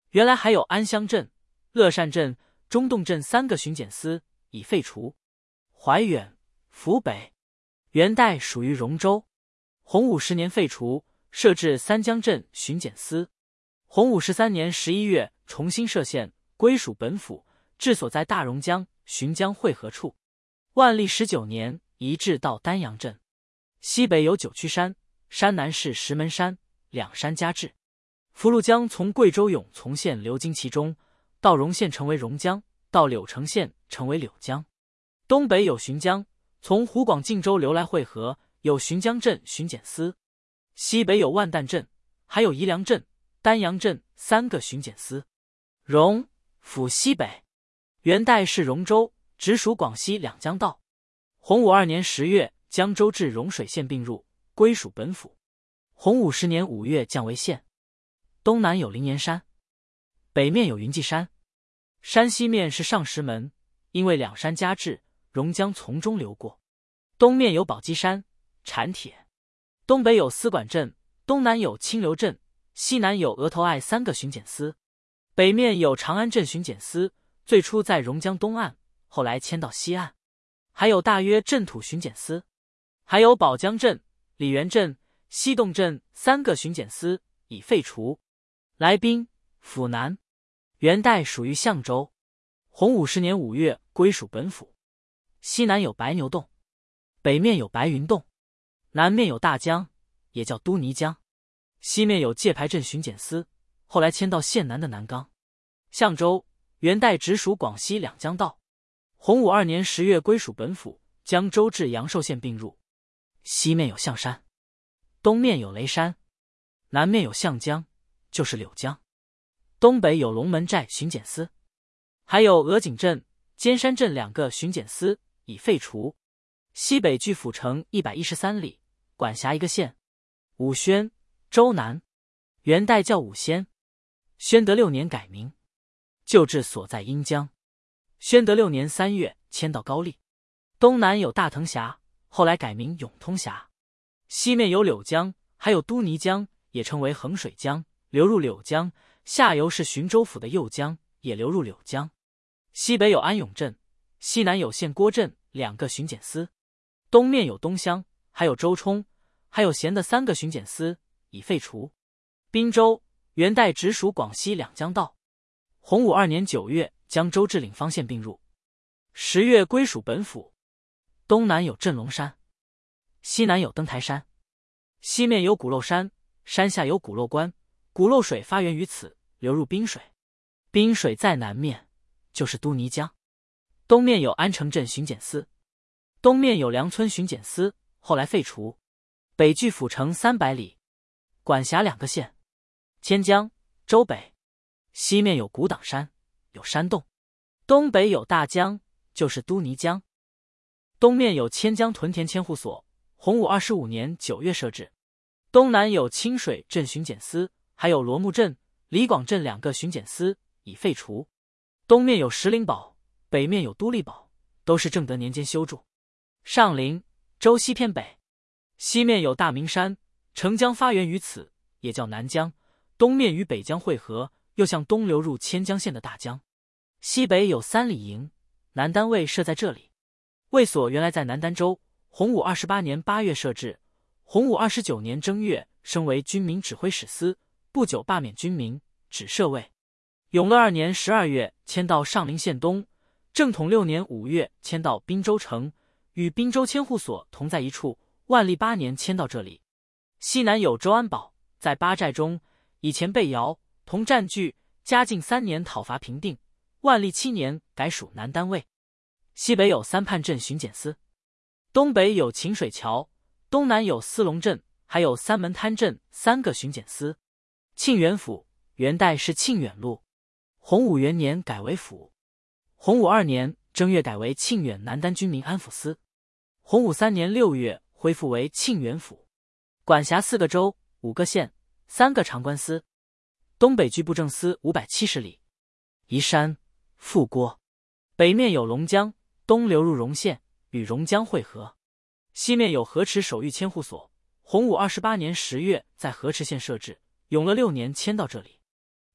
原来还有安乡镇、乐善镇、中洞镇三个巡检司，已废除。怀远、府北，元代属于荣州。洪武十年废除，设置三江镇巡检司。洪武十三年十一月重新设县，归属本府，治所在大榕江浔江汇合处。万历十九年移治到丹阳镇。西北有九曲山，山南是石门山，两山夹峙。福禄江从贵州永从县流经其中，到荣县成为荣江，到柳城县成为柳江。东北有浔江，从湖广靖州流来汇合，有浔江镇巡检司。西北有万旦镇，还有宜良镇、丹阳镇三个巡检司。荣府西北，元代是荣州，直属广西两江道。洪武二年十月，江州至蓉水县并入，归属本府。洪武十年五月降为县。东南有灵岩山，北面有云际山，山西面是上石门，因为两山夹峙，榕江从中流过。东面有宝鸡山、产铁。东北有司管镇，东南有清流镇，西南有额头隘三个巡检司。北面有长安镇巡检司，最初在榕江东岸，后来迁到西岸。还有大约镇土巡检司，还有宝江镇、李园镇、西洞镇三个巡检司，已废除。来宾府南，元代属于象州。洪武十年五月归属本府。西南有白牛洞，北面有白云洞，南面有大江，也叫都泥江。西面有界牌镇巡检司，后来迁到县南的南岗。象州元代直属广西两江道。洪武二年十月归属本府，江州至阳寿县并入。西面有象山，东面有雷山，南面有象江，就是柳江。东北有龙门寨巡检司，还有鹅颈镇、尖山镇两个巡检司，已废除。西北距府城一百一十三里，管辖一个县。武宣州南，元代叫武仙，宣德六年改名，旧治所在阴江。宣德六年三月迁到高丽。东南有大藤峡，后来改名永通峡。西面有柳江，还有都泥江，也称为衡水江，流入柳江，下游是浔州府的右江，也流入柳江。西北有安永镇，西南有县郭镇两个巡检司。东面有东乡，还有周冲，还有咸的三个巡检司，已废除。滨州元代直属广西两江道。洪武二年九月，江州至领方县并入。十月归属本府。东南有镇龙山，西南有登台山。西面有鼓漏山，山下有鼓漏关，鼓漏水发源于此，流入滨水。滨水在南面，就是都泥江。东面有安城镇巡检司，东面有梁村巡检司，后来废除。北距府城三百里，管辖两个县。千江州北，西面有古党山，有山洞。东北有大江，就是都泥江。东面有千江屯田千户所，洪武二十五年九月设置。东南有清水镇巡检司，还有罗木镇、李广镇两个巡检司，已废除。东面有石灵堡，北面有都力堡，都是正德年间修筑。上林州西偏北，西面有大明山，澄江发源于此，也叫南江，东面与北江汇合，又向东流入千江县的大江。西北有三里营，南单位设在这里。卫所原来在南儋州，洪武二十八年八月设置，洪武二十九年正月升为军民指挥使司，不久罢免军民，只设卫。永乐二年十二月迁到上林县东，正统六年五月迁到滨州城，与滨州千户所同在一处。万历八年迁到这里。西南有周安堡，在八寨中，以前被姚同占据，嘉靖三年讨伐平定，万历七年改属南单位。西北有三畔镇巡检司，东北有秦水桥，东南有思龙镇，还有三门滩镇三个巡检司。庆远府元代是庆远路，洪武元年改为府。洪武二年正月改为庆远南丹军民安抚司。洪武三年六月恢复为庆远府，管辖四个州、五个县、三个长官司。东北距布政司五百七十里。宜山富郭，北面有龙江，东流入荣县，与荣江汇合。西面有河池守御千户所，洪武二十八年十月在河池县设置，永乐六年迁到这里。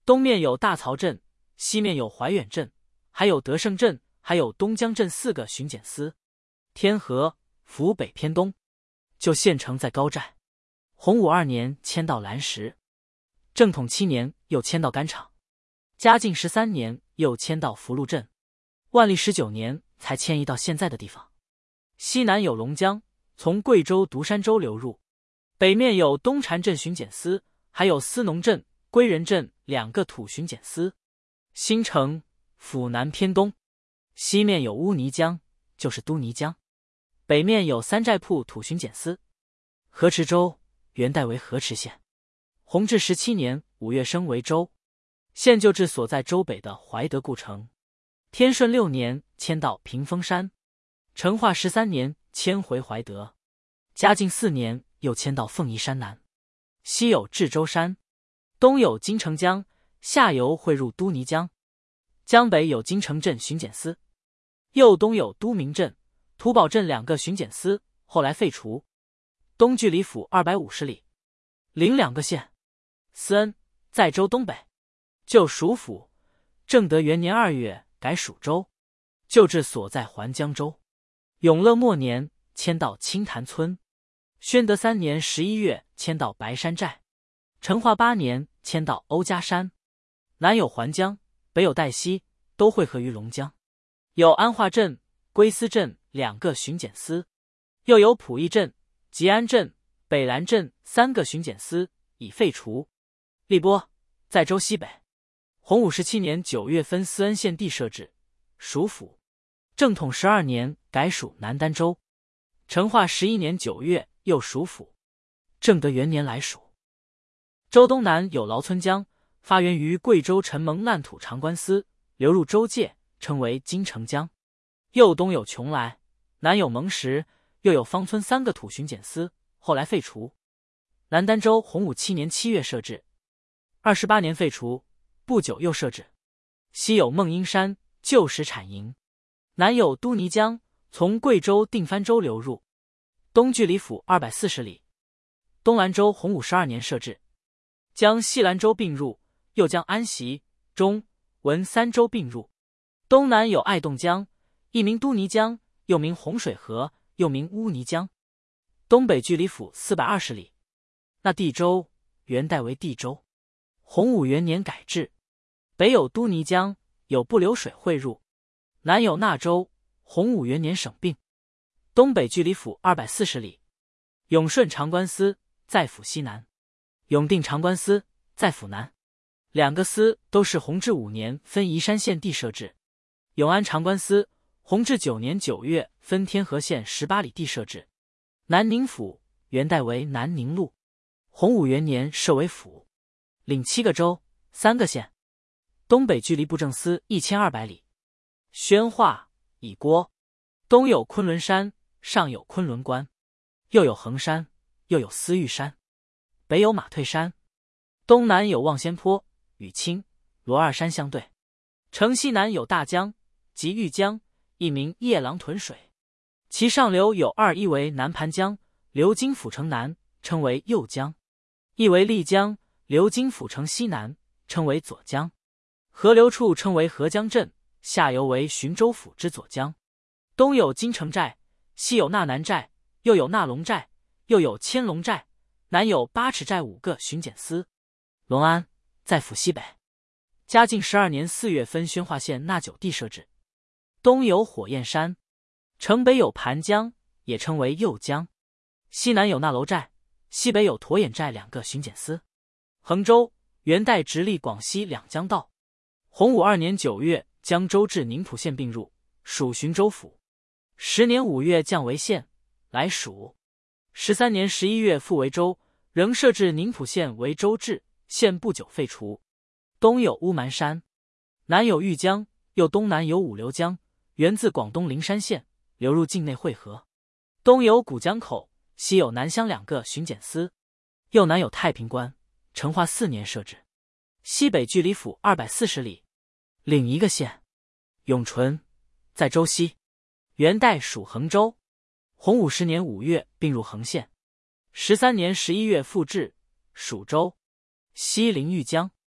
东面有大曹镇，西面有怀远镇，还有德胜镇，还有东江镇四个巡检司。天河府北偏东，就县城在高寨。洪武二年迁到蓝石，正统七年又迁到甘场，嘉靖十三年又迁到福禄镇，万历十九年才迁移到现在的地方。西南有龙江，从贵州独山州流入，北面有东禅镇巡检司，还有司农镇、归仁镇两个土巡检司。新城府南偏东，西面有乌泥江，就是都泥江，北面有三寨铺土巡检司。河池州元代为河池县，弘治十七年五月升为州，现旧治所在州北的怀德故城。天顺六年迁到屏风山，成化十三年迁回怀德，嘉靖四年又迁到凤仪山南。西有至州山，东有金城江，下游汇入都泥江。江北有金城镇巡检司，右东有都明镇、土保镇两个巡检司，后来废除。东距离府二百五十里，邻两个县。思恩在州东北，旧属府。正德元年二月改属州，旧治所在环江州。永乐末年迁到清潭村，宣德三年十一月迁到白山寨，成化八年迁到欧家山。南有环江，北有岱溪，都汇合于龙江。有安化镇、归思镇两个巡检司，又有普义镇、吉安镇、北兰镇三个巡检司，已废除。荔波在州西北。洪武十七年九月分思恩县地设置，属府。正统十二年改属南儋州。成化十一年九月又属府。正德元年来属。州东南有劳村江，发源于贵州陈蒙烂土长官司，流入州界，称为金城江。右东有邛崃，南有蒙石，又有方村三个土巡检司，后来废除。南儋州洪武七年七月设置，二十八年废除，不久又设置。西有孟英山，旧时产银。南有都泥江，从贵州定番州流入，东距离府二百四十里。东兰州洪武十二年设置，将西兰州并入，又将安习、中、文三州并入。东南有爱洞江，一名都泥江，又名洪水河，又名乌泥江。东北距离府四百二十里。那地州元代为地州，洪武元年改制。北有都泥江，有不流水汇入。南有纳州，洪武元年省并。东北距离府二百四十里。永顺长官司在府西南，永定长官司在府南。两个司都是弘治五年分宜山县地设置。永安长官司弘治九年九月分天河县十八里地设置。南宁府元代为南宁路，洪武元年设为府，领七个州三个县。东北距离布政司一千二百里。宣化以郭，东有昆仑山，上有昆仑关，右有衡山，又有思玉山，北有马退山，东南有望仙坡、与清、罗二山相对。城西南有大江及玉江，一名夜郎屯水，其上流有二，一为南盘江，流经府城南，称为右江；一为丽江，流经府城西南，称为左江。河流处称为河江镇，下游为浔州府之左江。东有金城寨，西有纳南寨，又有纳龙寨，又有千龙寨，南有八尺寨五个巡检司。隆安在府西北。嘉靖十二年四月分宣化县纳九地设置。东有火焰山，城北有盘江，也称为右江。西南有纳楼寨，西北有驼眼寨两个巡检司。衡州元代直隶广西两江道。洪武二年九月将州至宁浦县并入，属浔州府。十年五月降为县，来属。十三年十一月复为州，仍设置宁浦县为州治，县不久废除。东有乌蛮山，南有玉江，又东南有五流江，源自广东灵山县，流入境内汇合。东有古江口，西有南乡两个巡检司，右南有太平关，成化四年设置。西北距离府二百四十里。另一个县永淳在州西，元代属衡州。洪武十年五月并入衡县。十三年十一月复置，属州。西临玉江。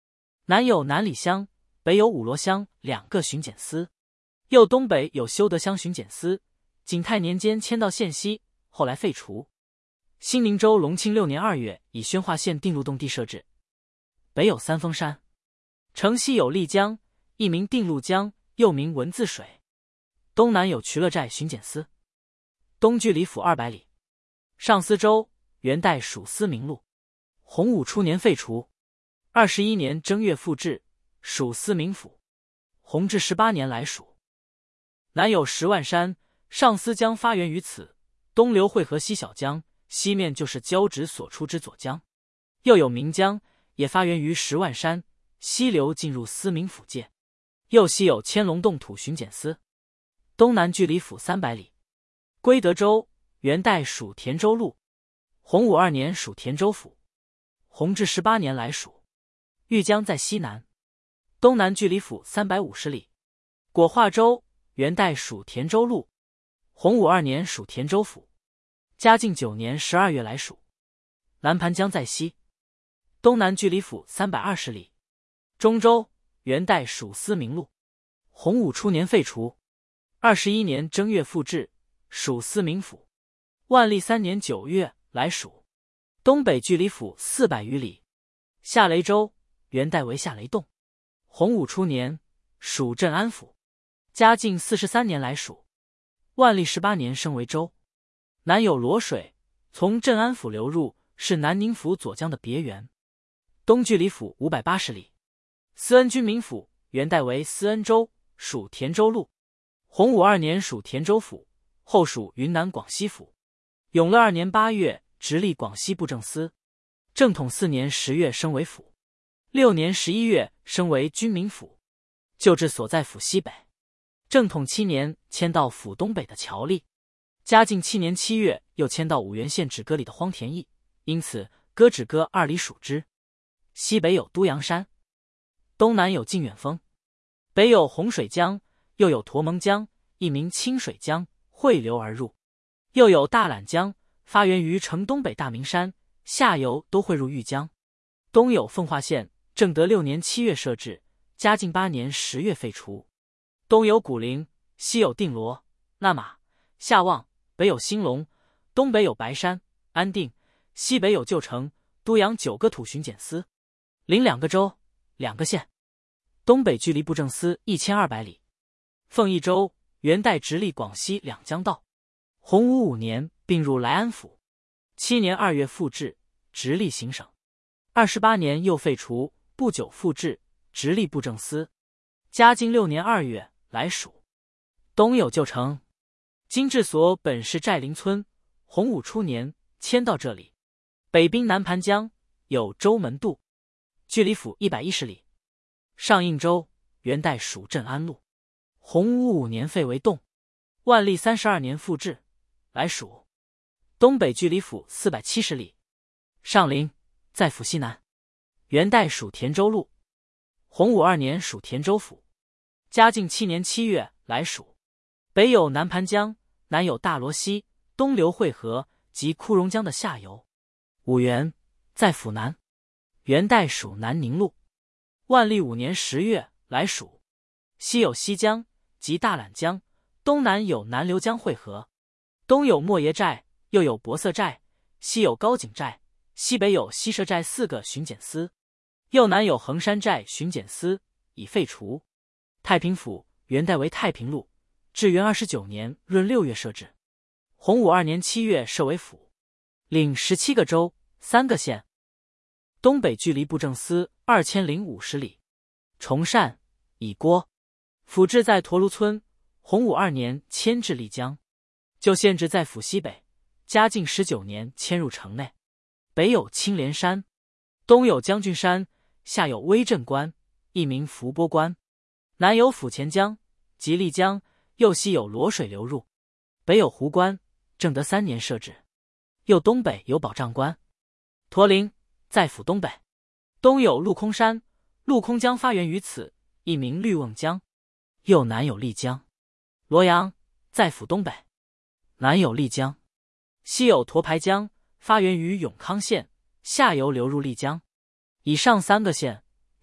南有南里乡，北有五罗乡两个巡检司，右东北有修德乡巡检司，景泰年间迁到县西，后来废除。兴宁州隆庆六年二月以宣化县定陆洞地设置。北有三峰山，城西有丽江，一名定陆江，又名文字水。东南有渠乐寨巡检司，东距离府二百里。上思州，元代属思明路，洪武初年废除。二十一年正月复置，属思明府。弘治十八年来属。南有十万山，上思江发源于此，东流汇河西小江，西面就是交趾所出之左江。又有岷江，也发源于十万山，西流进入思明府界。右西有千龙洞土巡检司，东南距离府三百里。归德州，元代属田州路，洪武二年属田州府，弘治十八年来属。玉江在西南，东南距离府三百五十里。果化州，元代属田州路，洪武二年属田州府，嘉靖九年十二月来属。南盘江在西，东南距离府三百二十里。中州，元代属思明路，洪武初年废除。二十一年正月复置，属思明府。万历三年九月来属。东北距离府四百余里。下雷州，元代为下雷洞，洪武初年属镇安府。嘉靖四十三年来属。万历十八年升为州。南有罗水，从镇安府流入，是南宁府左江的别源。东距离府五百八十里。思恩军民府，元代为思恩州，属田州路。洪武二年属田州府，后属云南广西府。永乐二年八月直隶广西布政司。正统四年十月升为府。六年十一月升为军民府，旧治所在府西北。正统七年迁到府东北的侨立。嘉靖七年七月又迁到五原县止戈里的荒田驿，因此割止戈二里属之。西北有都阳山，东南有靖远峰，北有洪水江，又有驼蒙江，一名清水江，汇流而入。又有大榄江，发源于城东北大明山，下游都汇入玉江。东有奉化县，正德六年七月设置，嘉靖八年十月废除。东有古陵，西有定罗、那玛、夏望，北有兴隆，东北有白山、安定，西北有旧城、都阳九个土巡检司，领两个州、两个县。东北距离布政司一千二百里。凤翼州，元代直隶广西两江道。洪武五年并入莱安府。七年二月复置，直隶行省。二十八年又废除，不久复置，直隶布政司。嘉靖六年二月来属。东有旧城，金治所本是寨林村，洪武初年迁到这里。北滨南盘江，有州门渡，距离府一百一十里。上应州，元代属镇安路，洪武五年废为洞。万历三十二年复置，来属。东北距离府四百七十里。上林，在府西南，元代属田州路，洪武二年属田州府。嘉靖七年七月来属。北有南盘江，南有大罗溪，东流汇河及枯荣江的下游。五原，在府南，元代属南宁路。万历五年十月来属。西有西江及大榄江，东南有南流江汇合。东有莫爷寨，又有博色寨，西有高井寨，西北有西社寨四个巡检司，右南有衡山寨巡检司，已废除。太平府，元代为太平路，至元二十九年闰六月设置。洪武二年七月设为府，领十七个州、三个县。东北距离布政司二千零五十里。崇善，以郭。府治在驼庐村，洪武二年迁至丽江。旧县治在府西北，嘉靖十九年迁入城内。北有青莲山，东有将军山，下有威震关，一名伏波关。南有府前江及丽江，右西有罗水流入。北有湖关，正德三年设置。右东北有保障关。驼陵，在府东北。东有陆空山，陆空江发源于此，一名绿瓮江。右南有丽江。罗阳，在府东北，南有丽江。西有沱牌江，发源于永康县，下游流入丽江。以上三个县，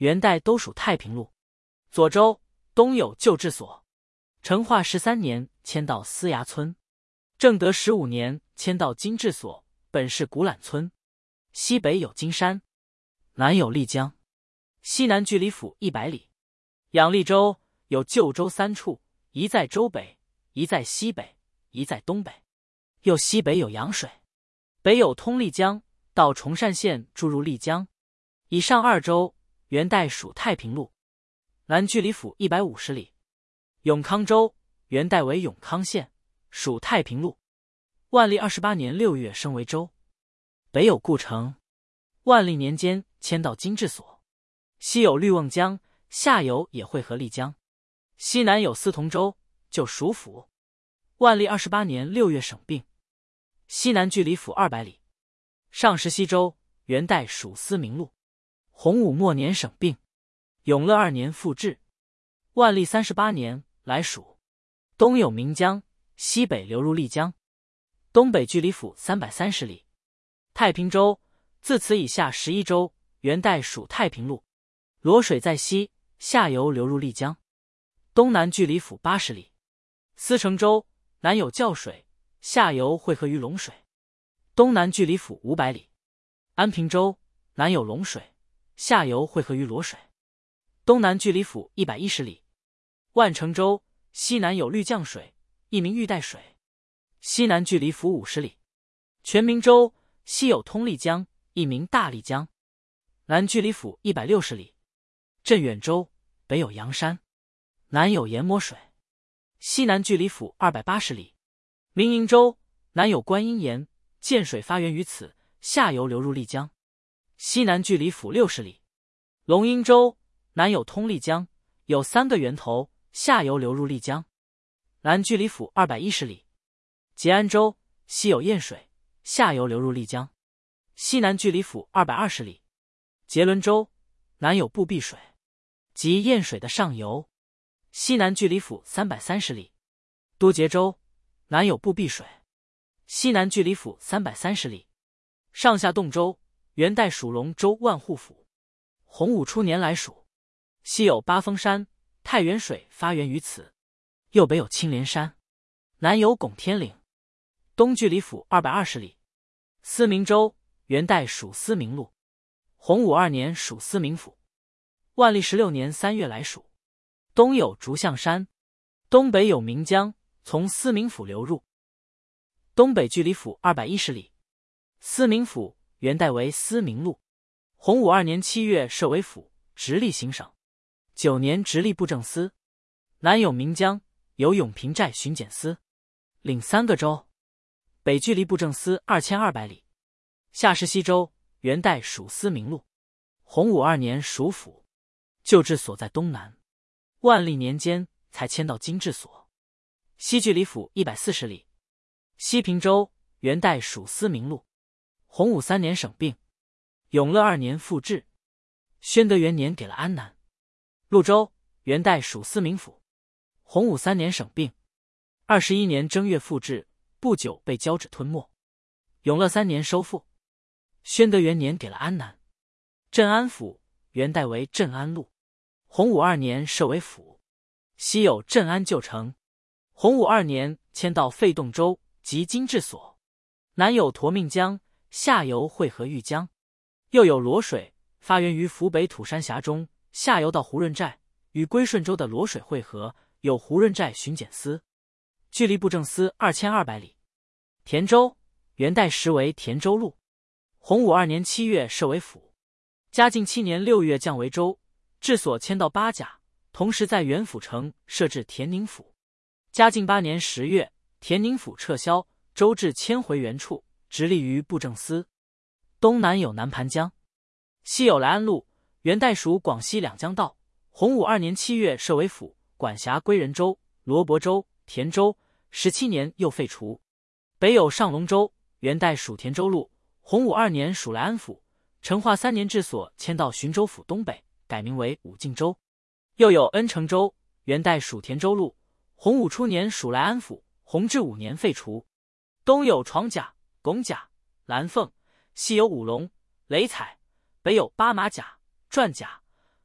元代都属太平路。左州东有旧治所。成化十三年迁到司衙村。正德十五年迁到金治所，本是古览村。西北有金山，南有丽江，西南距离府一百里。养利州有旧州三处，一在州北，一在西北，一在东北。又西北有阳水，北有通丽江，到崇善县注入丽江。以上二州元代属太平路，南距离府一百五十里。永康州元代为永康县，属太平路。万历二十八年六月升为州。北有故城，万历年间迁到金治所。西有绿瓮江，下游也汇合丽江。西南有司同州，就属府。万历二十八年六月省并。西南距离府二百里。上石溪州元代属思明路。洪武末年省并，永乐二年复置。万历三十八年来属。东有岷江，西北流入丽江。东北距离府三百三十里。太平州自此以下十一州元代属太平路。罗水在西，下游流入丽江。东南距离府八十里。思成州南有校水，下游汇合于龙水。东南距离府五百里。安平州南有龙水，下游汇合于罗水。东南距离府一百一十里。万城州西南有绿降水，一名玉带水，西南距离府五十里。全明州西有通丽江，一名大丽江，南距离府一百六十里。镇远州北有阳山，南有研磨水，西南距离府二百八十里。明营州南有观音岩，涧水发源于此，下游流入丽江，西南距离府六十里。龙阴州南有通丽江，有三个源头，下游流入丽江，南距离府二百一十里。捷安州西有堰水，下游流入丽江，西南距离府二百二十里。杰伦州南有布壁水，即堰水的上游，西南距离府三百三十里。都节州南有布壁水，西南距离府三百三十里。上下洞州元代属龙州万户府。洪武初年来属。西有八峰山，太原水发源于此。右北有青莲山，南有拱天岭。东距离府二百二十里。思明州元代属思明路。洪武二年属思明府。万历十六年三月来属。东有竹象山，东北有岷江，从思明府流入。东北距离府二百一十里。思明府元代为思明路。洪武二年七月设为府，直隶行省。九年直隶布政司。南有岷江，有永平寨巡检司，领三个州。北距离布政司二千二百里。下石溪州元代属思明路。洪武二年属府，旧治所在东南。万历年间才迁到金治所。西距离府一百四十里。西平州元代属思明路。洪武三年省并，永乐二年复置。宣德元年给了安南。潞州元代属思明府。洪武三年省并，二十一年正月复置，不久被交趾吞没。永乐三年收复。宣德元年给了安南。镇安府元代为镇安路。洪武二年设为府。西有镇安旧城。洪武二年迁到废洞州及金治所。南有沱命江，下游汇合玉江。又有罗水，发源于府北土山峡中，下游到胡润寨，与归顺州的罗水汇合，有胡润寨巡检司。距离布政司二千二百里。田州元代时为田州路。洪武二年七月设为府。嘉靖七年六月降为州，治所迁到八甲，同时在元府城设置田宁府。嘉靖八年十月，田宁府撤销，州治迁回原处，直隶于布政司。东南有南盘江，西有来安路，元代属广西两江道。洪武二年七月设为府，管辖归仁州、罗伯州、田州。十七年又废除。北有上龙州，元代属田州路。洪武二年属来安府。成化三年治所迁到浔州府东北，改名为武进州。又有恩城州，元代属田州路。洪武初年属来安府，弘治五年废除。东有床甲、拱甲、蓝凤，西有五龙、雷彩，北有八马甲、转甲、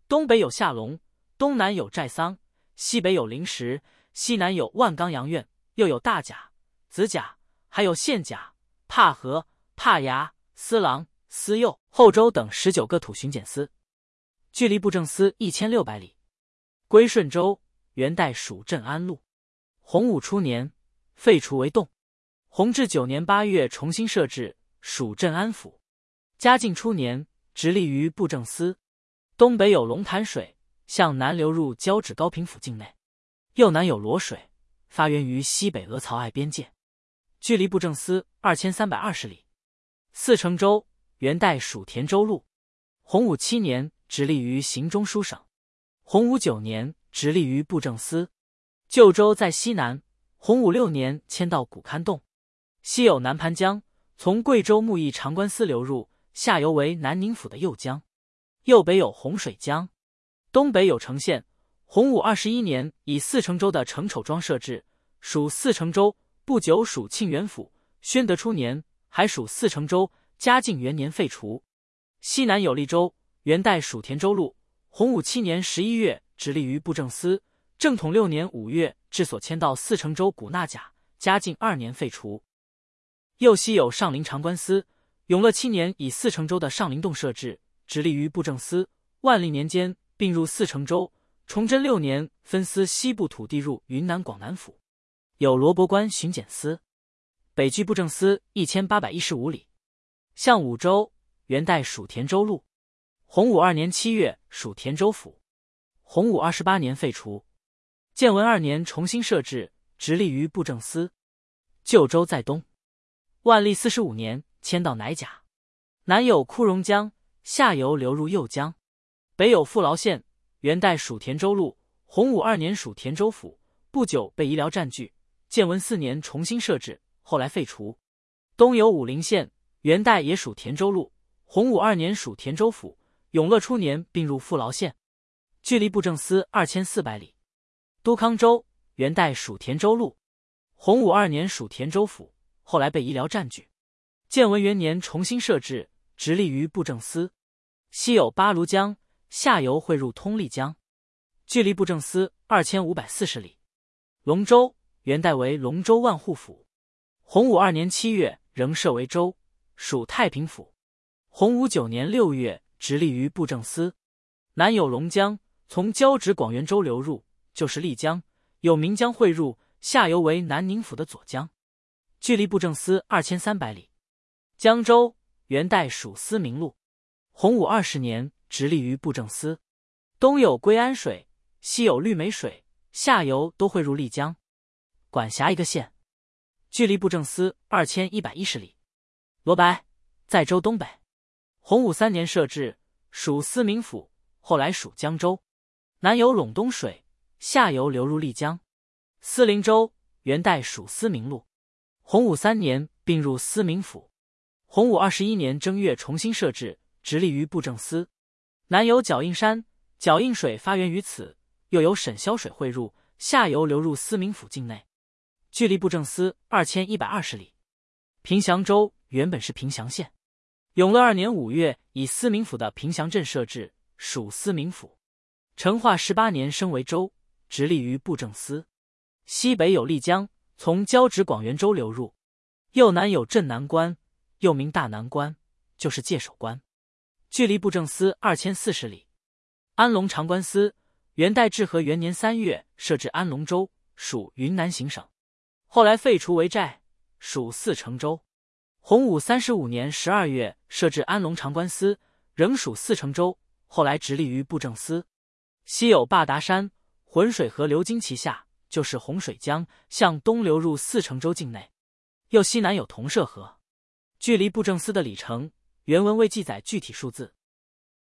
东北有下龙，东南有寨桑，西北有灵石，西南有万冈阳院，又有大甲、子甲，还有县甲、扈河、扈牙、司郎、司右、后州等十九个土巡检司，距离布政司一千六百里。归顺州，元代属镇安路。洪武初年废除为洞。弘治九年八月重新设置，属镇安府。嘉靖初年直隶于布政司。东北有龙潭水，向南流入交趾高平府境内；右南有罗水，发源于西北鹅曹隘边界，距离布政司二千三百二十里。四城州，元代属田州路。洪武七年直隶于行中书省。洪武九年直隶于布政司。旧州在西南。洪武六年迁到古勘洞。西有南盘江，从贵州牧役长官司流入，下游为南宁府的右江。右北有洪水江。东北有成县。洪武二十一年以四城州的城丑庄设置，属四城州。不久属庆元府。宣德初年还属四城州，嘉靖元年废除。西南有利州，元代属田州路。洪武七年十一月直隶于布政司。正统六年五月治所迁到四城州古纳甲，嘉靖二年废除。右西有上林长官司。永乐七年以四城州的上林洞设置，直隶于布政司。万历年间并入四城州。崇祯六年分司西部土地入云南广南府。有罗伯关巡检司。北距布政司一千八百一十五里。向武州，元代属田州路。洪武二年七月属田州府。洪武二十八年废除。建文二年重新设置，直隶于布政司。旧州在东。万历四十五年迁到乃甲。南有枯荣江，下游流入右江。北有富劳县，元代属田州路。洪武二年属田州府，不久被医疗占据。建文四年重新设置，后来废除。东有武陵县，元代也属田州路。洪武二年属田州府，永乐初年并入富劳县，距离布政司二千四百里。都康州，元代属田州路。洪武二年属田州府，后来被医疗占据。建文元年重新设置，直隶于布政司。西有八庐江，下游汇入通利江，距离布政司二千五百四十里。龙州，元代为龙州万户府。洪武二年七月仍设为州，属太平府。洪武九年六月直隶于布政司。南有龙江，从交趾广元州流入，就是丽江，有岷江汇入，下游为南宁府的左江，距离布政司二千三百里。江州，元代属思明路。洪武二十年直隶于布政司。东有归安水，西有绿梅水，下游都汇入丽江，管辖一个县，距离布政司二千一百一十里。罗白在州东北。洪武三年设置，属思明府，后来属江州。南有陇东水，下游流入丽江。思陵州，元代属思明路。洪武三年并入思明府。洪武二十一年正月重新设置，直隶于布政司。南有脚印山，脚印水发源于此，又有沈霄水汇入，下游流入思明府境内，距离布政司二千一百二十里。平祥州原本是平祥县，永乐二年五月以思明府的平祥镇设置，属思明府。成化十八年升为州，直隶于布政司。西北有丽江，从交趾广元州流入。右南有镇南关，又名大南关，就是界首关，距离布政司二千四十里。安龙长官司，元代至和元年三月设置安龙州，属云南行省，后来废除为寨，属四城州。洪武三十五年十二月设置安龙长官司，仍属四城州，后来直隶于布政司。西有坝达山，浑水河流经其下，就是洪水江，向东流入四城州境内。右西南有同社河，距离布政司的里程，原文未记载具体数字。